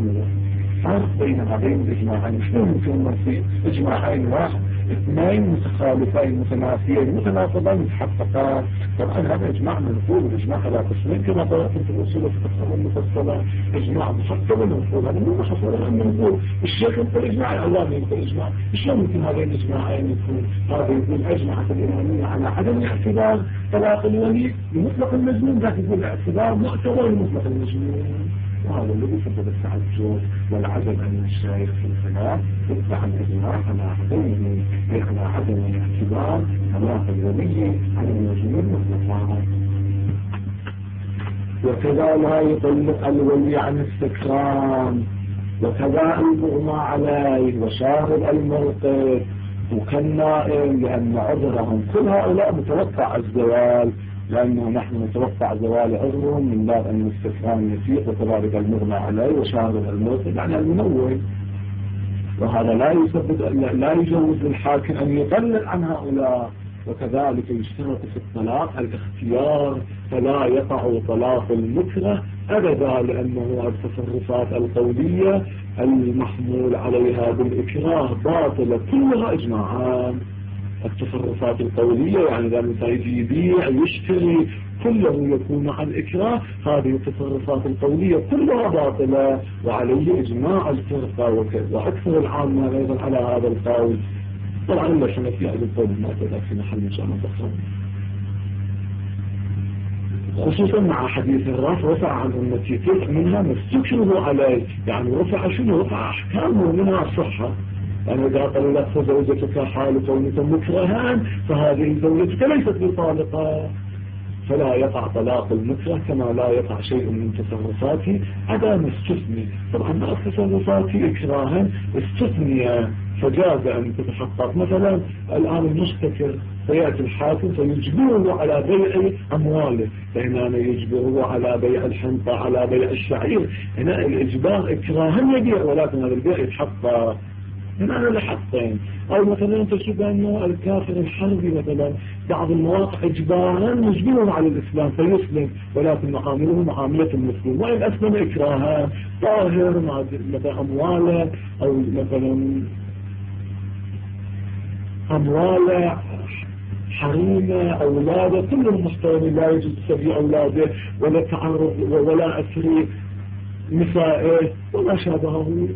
الفرق بين هذين الإجماعين. شنو يمكن في إجماعين واحد اثنين متخالفين متنافيين متناقضين متحققان؟ طبعا هذا إجماع منقول، الإجماع على قسمين كما قلت في الأصول في التقسيم المفصلة. إجماع محقق ومنقول، هذا مو محصور عن منقول. الشيخ يقول إجماع، الله يقول إجماع. شلون يمكن هذين الإجماعين يكون؟ هذا يقول أجمعت الإمامية على عدم اعتبار طلاق الولي بمطلق المجنون، ذاك يقول اعتبار معتبر لمطلق المجنون. وهذا الذي سبب التعجب والعجب أن الشيخ في الخلاف يتبع الإجماع على عدم اعتبار طلاق الولي عن المجنون مطلقا. وكذا لا يطلق الولي عن السكران، وكذا المغمى عليه وشاهد الموقف وكالنائم، لأن عذرهم كل هؤلاء متوقع الزوال، لأنه نحن نتوقع زوال عذرهم من باب أن الاستفهام يفيق، وكذلك المغمى عليه وشاهد الموت يعني المنوم. وهذا لا يجوز للحاكم أن يطلق عن هؤلاء. وكذلك يشترط في الطلاق الاختيار، فلا يقع طلاق المكره أبدا، لأنه التصرفات القولية المحمول عليها بالإكراه باطلة كلها إجماعان. التصرفات القولية يعني إذا الإنسان يجي يبيع يشتري كله يكون عن إكراه، هذه التصرفات القولية كلها باطلة، وعليه إجماع الفرقة وأكثر العامة أيضا على هذا القول. طبعا الله شمس في هذا القول ما تدع في محل إن شاء الله تصور، خصوصا مع حديث الرفع رفع عن أمتي تلك منها مستكره عليه، يعني رفع شنو؟ رفع أحكامه منها الصحة. يعني إذا قال لك فزوجتك حال كونك مكرها فهذه زوجتك ليست بطالقة، فلا يقع طلاق المكره كما لا يقع شيء من تصرفاته عدا ما استثني. طبعا ما تصرفاتي إكراها استثنية، فجاز أن تتحقق. مثلا الآن المستكر فيأتي الحاكم فيجبره على بيع أمواله، فهنا يجبره على بيع الحنطة على بيع الشعير، هنا الإجبار إكراها يبيع، ولكن هذا البيع يتحقق هنا لحقين. أو مثلا تشوف أنه الكافر الحربي مثلا بعض المواقع إجبارا مجبرهم على الإسلام فيسلم، ولكن معامله معاملة المسلم، وإن أسلم إكراها طاهر مع مثلا أمواله، أو مثلا أمواله حريمة أولاده كلهم محترمين، لا يجوز تسبيع أولاده ولا تعرض ولا أسري نسائه ولا شابهه.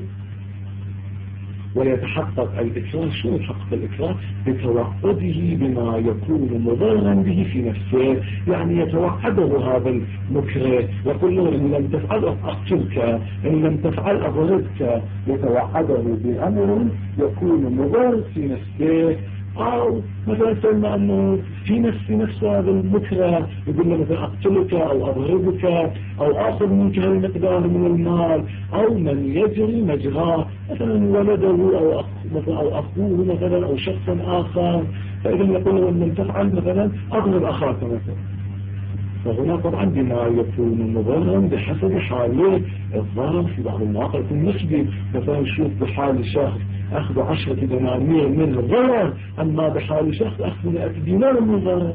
ويتحقق الإكراه. شو يتحقق الإكراه؟ بتوعده بما يكون مضرا به في نفسه، يعني يتوعده هذا المكره يقول له إن لم تفعل أقتلك، إن لم تفعل أضربك، يتوعده بأمر يكون مضر في نفسه. أو مثلا سمع أنه في نفس هذا المكره يقول له مثلا أقتلك أو أضربك أو آخذ منك هالمقدار من المال، أو من يجري مجراه مثلا ولده أو أخوه مثلا أو شخصا آخر، فإذا يقول له أن تفعل مثلا أضرب أخاك مثلا. فهنا طبعا بما يكون مضرا بحسب حاله. الضرر في بعض المواقع يكون نسبي، مثلا نشوف بحال شخص أخذ 10 دنانير من الضرر، أما بحال شخص أخذ 100 دينار من الضرر.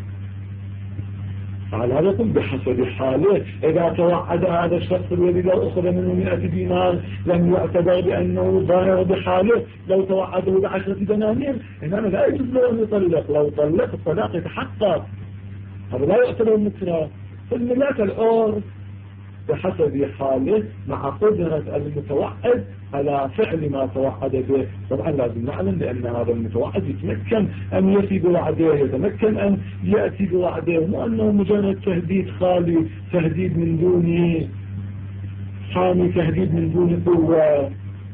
على هذا يكون بحسب حاله. إذا توعد هذا الشخص الذي لو أخذ منه 100 دينار لم يعتبر بأنه ضرر بحاله، لو توعده ب10 دنانير إنما لا يجوز له أن يطلق. لو طلق الطلاق يتحقق، هذا لا يعتبر مكره. فالملاك العرف بحسب حاله مع قدرة المتوعد على فعل ما توعد به. طبعا لازم نعلم بأن هذا المتوعد يتمكن أن يأتي بوعده، يتمكن أن يأتي بوعده، مو أنه مجرد تهديد خالي، تهديد من دون حامي، تهديد من دون قوة.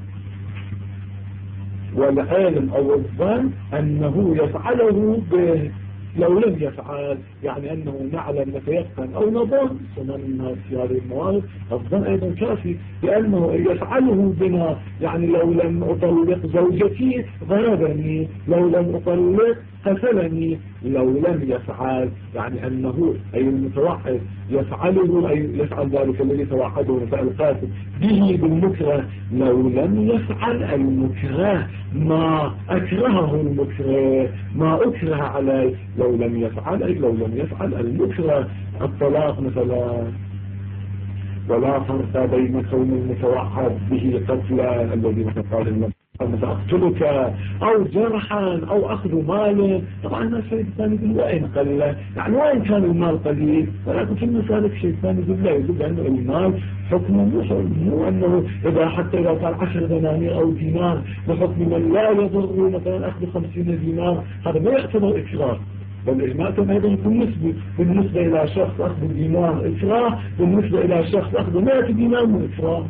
والعلم أو الظن أنه يفعله به، لو لم يفعل يعني أنه نعلم نتيقن أو نظن سنن في هذه الموارد. الظن أيضا كافي لأنه يفعله بنا، يعني لو لم أطلق زوجتي ضربني، لو لم أطلق قتلني. لو لم يفعل يعني أنه أي المتوعد يفعله، أي يفعل ذلك الذي توعده فعل القاتل به بالمكره. لو لم يفعل المكره ما أكرهه المكره، ما أكره عليه، لو لم يفعل أي لو لم يفعل المكره. الطلاق مثلا، ولا فرق بين كون المتوعد به قتلا الذي مثل قال أقتلك أو جرحا أو أخذ مال. طبعا هذا الشيء الثاني يقول وإن قل، يعني وإن كان المال قليل، ولكن في المسألة الشيء الثاني يقول لا، يقول أنه المال حكمه مو أنه إذا كان 10 دنانير أو دينار بحكم من لا يضر مثلا أخذ 50 دينار، هذا ما يعتبر إكراه. والإجماع كان أيضا يكون نسبي، بالنسبة إلى شخص أخذ دينار إكراه، بالنسبة إلى شخص أخذ 100 دينار من إكراه.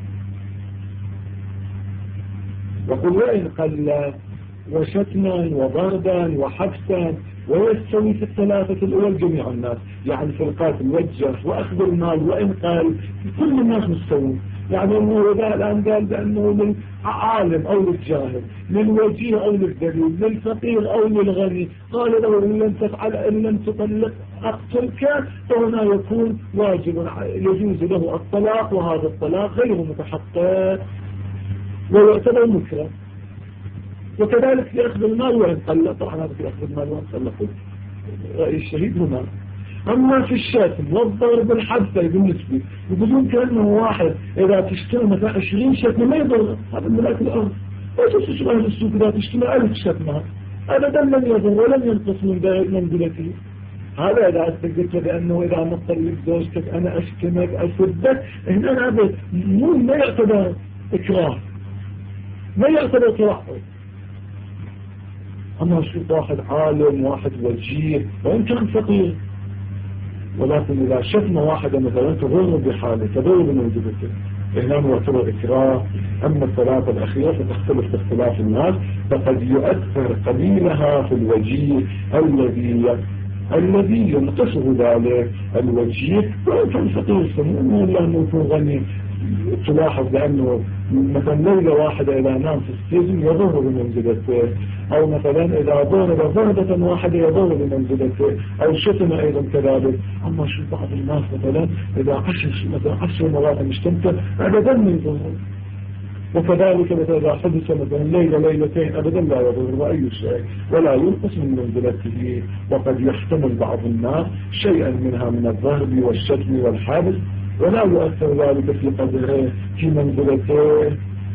وقل وإن قل وشتما وضربا وحبسا، ويستوي في الثلاثة الأول جميع الناس، يعني في القاتل والجرح وأخذ المال وإن قال كل الناس مستوون. يعني أنه إذا الآن قال بأنه للعالم أو للجاهل، للوجيه أو للدليل، للفقير أو للغني، قال له إن لم تفعل إن لم تطلق أقتلك، فهنا يكون واجب يجوز له الطلاق، وهذا الطلاق غير متحقق ويعتبر مكره. وكذلك في أخذ المال وإن قل، طبعا هذا في أخذ المال وإن قل رأي الشهيد هنا. أما في الشاتم والضرب الحبسة بالنسبة يقولون كأنه واحد إذا تشتري مثلا 20 شتمة ما يضر، هذا ملاك الأرض. وجدت أهل السوق إذا تشتري 1000 شتمة أبدا لن يضر ولن ينقص من منزلته. هذا إذا أستقلت بأنه إذا نطلق زوجتك أنا أشتمك أسبك، هنا هذا ما يعتبر إكراه، ما يعتبر توحد. أما شوف واحد عالم، واحد وجيه، وإن كان فقير، ولكن إذا شفنا واحدة مثلا تضر بحاله، تضر بموجودته، هنا يعتبر إكراه. أما الثلاثة الأخيرة فتختلف باختلاف الناس، فقد يؤثر قليلها في الوجيه الذي ينقصه ذلك الوجيه، وإن كان فقير سموه إلا أنه يكون غني. تلاحظ بأنه مثلا ليلة واحدة إذا نام في السجن يضر بمنزلته، أو مثلا إذا ضرب ضربة واحدة يضر بمنزلته، أو شتم أيضا كذلك. أما شوف بعض الناس مثلا إذا 10 مرات مشتمته أبدا ما يضر، وكذلك مثلا إذا حدث مثلا ليلة ليلتين أبدا لا يضر أي شيء ولا ينقص من منزلته. وقد يحتمل بعض الناس شيئا منها من الضرب والشتم والحبس ولا يؤثر ذلك في قدره في منزلته.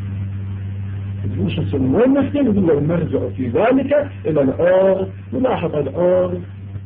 والنسين يقول له نرجع في ذلك إلى الأرض. نلاحظ الأرض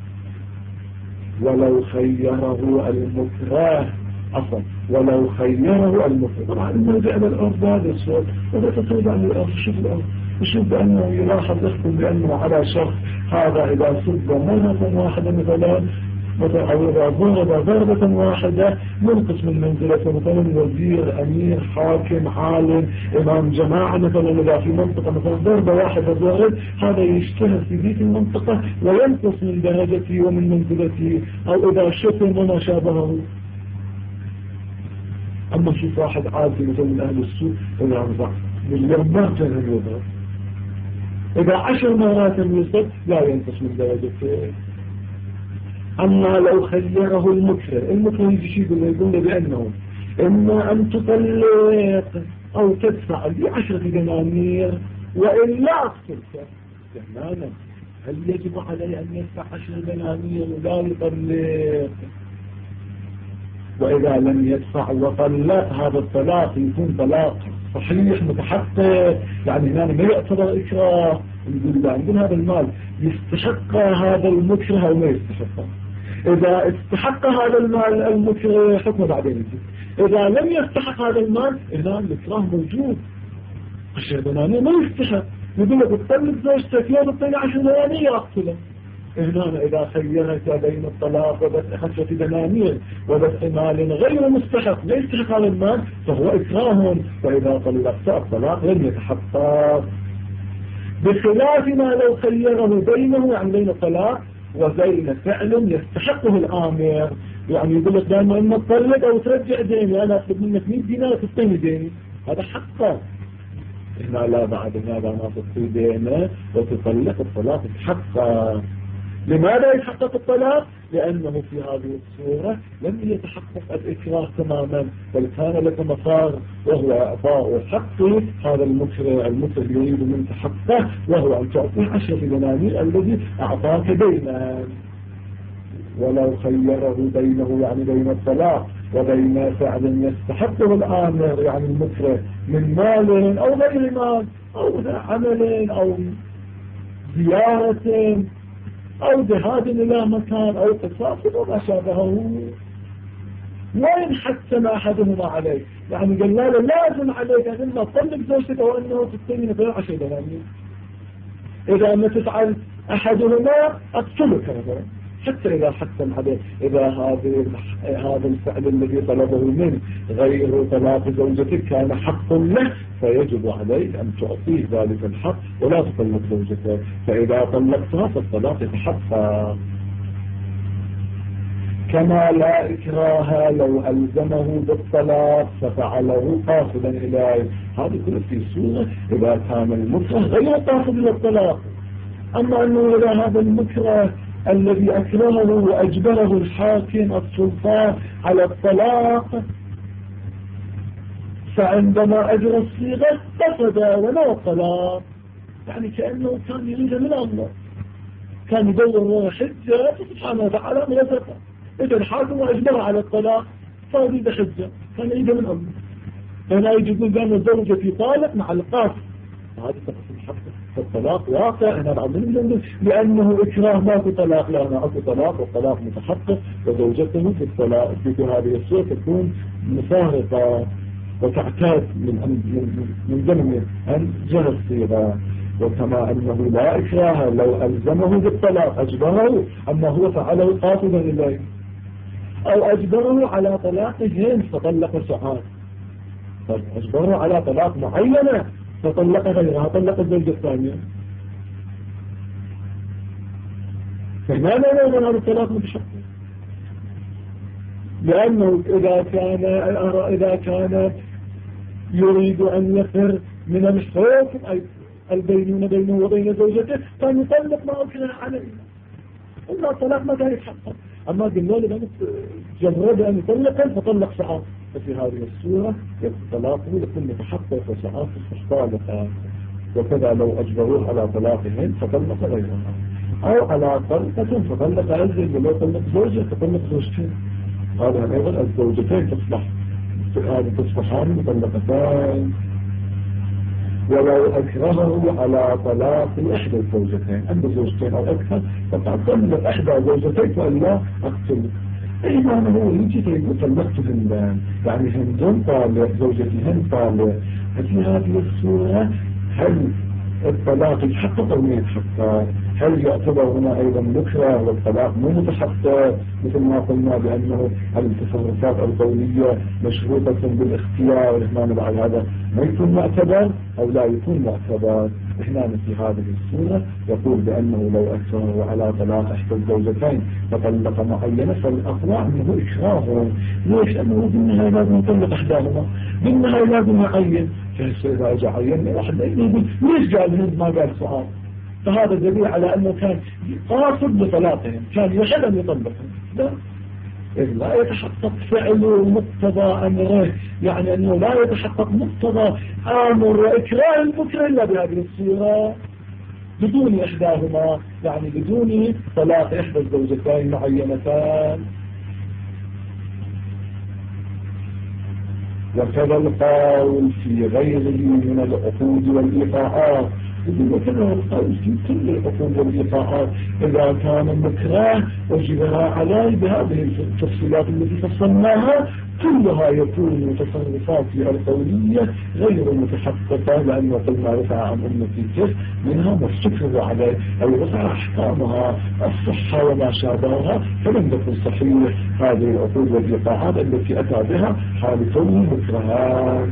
ولو خيره المكره أصلا، ولو خيره المكره. طبعا نرجع إلى الأرض هذا الصوت، ولا تتوضع للأرض. شوف الأرض، وشوف بأنه يلاحظ يحكم بأنه على شخص هذا إذا صد مرة واحدة مثلا أو إذا ضرب ضربة واحدة ينقص من منزلته، مثلا وزير، أمير، حاكم، عالم، إمام جماعة مثلا إذا في منطقة مثلا ضربة واحدة ضرب، هذا يشتهر في ذيك المنطقة وينقص من درجته ومن منزلته، أو إذا شتم وما شابهه. أما شوف واحد عادي مثلا من أهل السوق إذا رضع باليوم ما كان يضرب، إذا 10 مرات يصد لا ينقص من درجته. أما لو خيره المكره يجي يقول بأنه إما أن تطلق أو تدفع ب10 دنانير وإلا أقتلك. تماما. هل يجب عليه أن يدفع 10 دنانير ولا يطلق؟ وإذا لم يدفع وطلق هذا الطلاق يكون طلاق صحيح متحقق، يعني هنا ما يعتبر إكراه. نقول هذا المال يستحق هذا المكره أو ما يستحقه. إذا استحق هذا المال المكره حكمه بعدين يجي. إذا لم يستحق هذا المال هنا الإكراه موجود. 10 دنانير ما يستحق، يقول لك تطلق زوجتك يوم الطلاق 10 دنانير أقتله. هنا إذا خيرك بين الطلاق ودفع 10 دنانير ودفع مال غير مستحق لا يستحق هذا المال فهو إكراه، فإذا طلقت الطلاق لم يتحقق. بخلاف ما لو خيره بينه يعني بين الطلاق وبين فعل يستحقه الآمر، يعني يقول لك دائما إما تطلق أو ترجع ديني، أنا أطلب منك 100 دينار تستني ديني، هذا حقه. هنا لا بعد هذا ما تصي دينه وتطلق الطلاق يتحقق. لماذا يتحقق الطلاق؟ لأنه في هذه الصورة لم يتحقق الإكراه تماما، بل كان لك مصار وهو إعطاء حق هذا المكره يريد من حقه، وهو أن تعطيه 10 دنانير الذي أعطاك دينا. ولو خيره بينه يعني بين الطلاق وبين فعل يستحقه الآمر يعني المكره من مال أو غير مال أو عمل أو زيارة أو ذهاب إلى مكان أو قصاص وما شابهه، وإن حتم أحدهما عليك، يعني قال لا لازم عليك أن تطلق زوجتك أو أنه تستمين في 10 دنانير. إذا ما تفعل أحدهما أقتلك مثلا، حتى إذا حتم عليه. إذا هذا الفعل الذي طلبه منه غير طلاق زوجتك كان حق له، فيجب عليك أن تعطيه ذلك الحق ولا تطلق زوجتك، فإذا طلقتها فالطلاق يتحقق. كما لا إكراه لو ألزمه بالطلاق ففعله قاصدا إليه. هذه كلها في صورة إذا كان المكره غير قاصد للطلاق. أما أنه إذا هذا المكره الذي أكرهه وأجبره الحاكم السلطان على الطلاق فعندما أجرى الصيغة قصد ولا الطلاق، يعني كأنه كان يريد من الله، كان يدور حجة سبحانه وتعالى مرزقه، إذا الحاكم وأجبره على الطلاق فهذه حجة كان يريد من الله. هنا يجب أن زوجتي طالق مع القاصد، هذه تقصد الحق. فالطلاق واقع هنا بعض لأنه إكراه ما في طلاق، لأنه أكو طلاق والطلاق متحقق، وزوجته في الطلاق في هذه الصورة تكون مفارقة وتعتاد من ذنب أن جهة الصيغة. وكما أنه لا إكراه لو ألزمه بالطلاق أجبره، أما هو فعله قاصدا إليه، أو أجبره على طلاقهن فطلق ساعات، أجبره على طلاق معينة فطلق غيرها، طلق الزوجة الثانية، فما لا يوجد هذا الطلاق متحقق. لأنه إذا كان يريد أن يفر من الحكم أي البينون بينه وبين زوجته كان يطلق ما أكره عليه، إلا الطلاق ما كان يتحقق. أما قلنا له جرد أن يطلق فطلق ساعات، ففي هذه الصورة الطلاق يكون متحقق وساعات طالقة. وكذا لو أجبروه على طلاقهن فطلق غيرها، أو على طلقة فطلق أزل، ولو طلق زوجة فطلق زوجتين، هذا أيضا الزوجتين تصبحان مطلقتان. ولو أكرهه على طلاق إحدى الزوجتين، عند زوجتين أو أكثر فتعطل إحدى زوجتين فإلا أقتل. إيمان هو يجي يقول طلقتهن، يعني هندون طالق زوجتهن طالق. في هذه الصورة هل الطلاق يتحقق أو ما يتحقق؟ هل يعتبر هنا أيضا مكره والطلاق مو متحقق، مثل ما قلنا بأنه التصرفات القولية مشروطة بالاختيار، إحنا بعد هذا ما يكون معتبر أو لا يكون معتبر. إحنا في هذه الصورة يقول بأنه لو أكثره على طلاق إحدى الزوجتين فطلق معينة فالأقوى أنه إكراه. ليش؟ لأنه بالنهاية لازم يطلق إحداهما، بالنهاية لازم يعين. فإذا أجا عين واحد يقول ليش قال هند ما قال سؤال؟ فهذا دليل على أنه كان قاصد لطلاقهم، كان يحل أن يطلقهم. لا، لا يتحقق فعل مقتضى أمره، يعني أنه لا يتحقق مقتضى آمر وإكراه المكره إلا بهذه الصورة بدون إحداهما، يعني بدون طلاق إحدى الزوجتين معينتان. وكذا القول في غيره من العقود والإيقاعات، وكذا القول في كل العقود والإيقاعات إذا كان مكره وجبها عليه بهذه التفصيلات التي فصلناها كلها يكون تصرفاتها القولية غير متحققة، لأن قلنا رفع عن أمتي كيف منها ما استكرر عليه أو رفع أحكامها الصحة وما شابهها، فلم تكن صحيح هذه العقود والإيقاعات التي أتى بها حال كون مكرهان.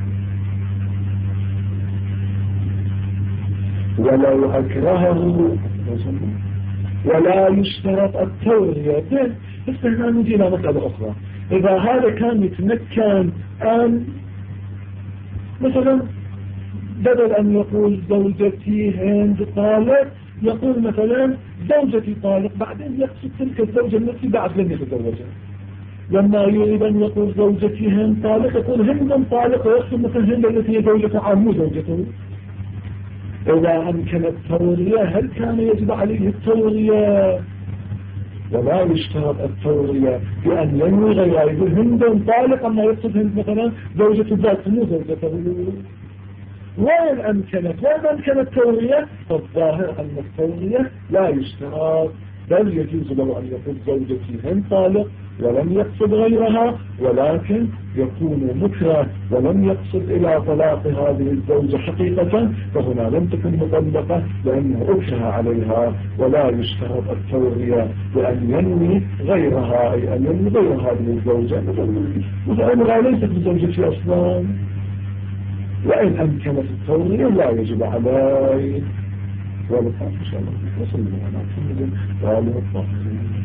ولو أكرهه ولا يشترط التورية. بس هنا نجي إلى مسألة أخرى، إذا هذا كان يتمكن أن مثلا بدل أن يقول زوجتي هند طالق يقول مثلا زوجتي طالق، بعدين يقصد تلك الزوجة التي بعد لم يتزوجها. لما يريد أن يقول زوجتي هند طالق يقول هند طالق، ويقصد مثلا هند التي هي زوجة عمو زوجته. إذا أمكن التورية هل كان يجب عليه التورية؟ ولا يشترط التورية بأن ينوي غيره، يقول هند طالق أما يقصد هند مثلا زوجة ذات مو زوجته. وإن أمكنت التورية فالظاهر أن التورية لا يشترط، بل يجوز له أن يقول زوجتي هند طالق ولم يقصد غيرها، ولكن يكون مكره ولم يقصد إلى طلاق هذه الزوجة حقيقة، فهنا لم تكن مطلقة لأنه أكره عليها. ولا يشترط التورية بأن ينوي غيرها، أي أن ينوي غير هذه الزوجة مثلا ليست بزوجتي أصلا. وإن أمكنت التورية لا يجب عليه. ولكن إن شاء الله وصلنا على محمد وآله الطاهرين.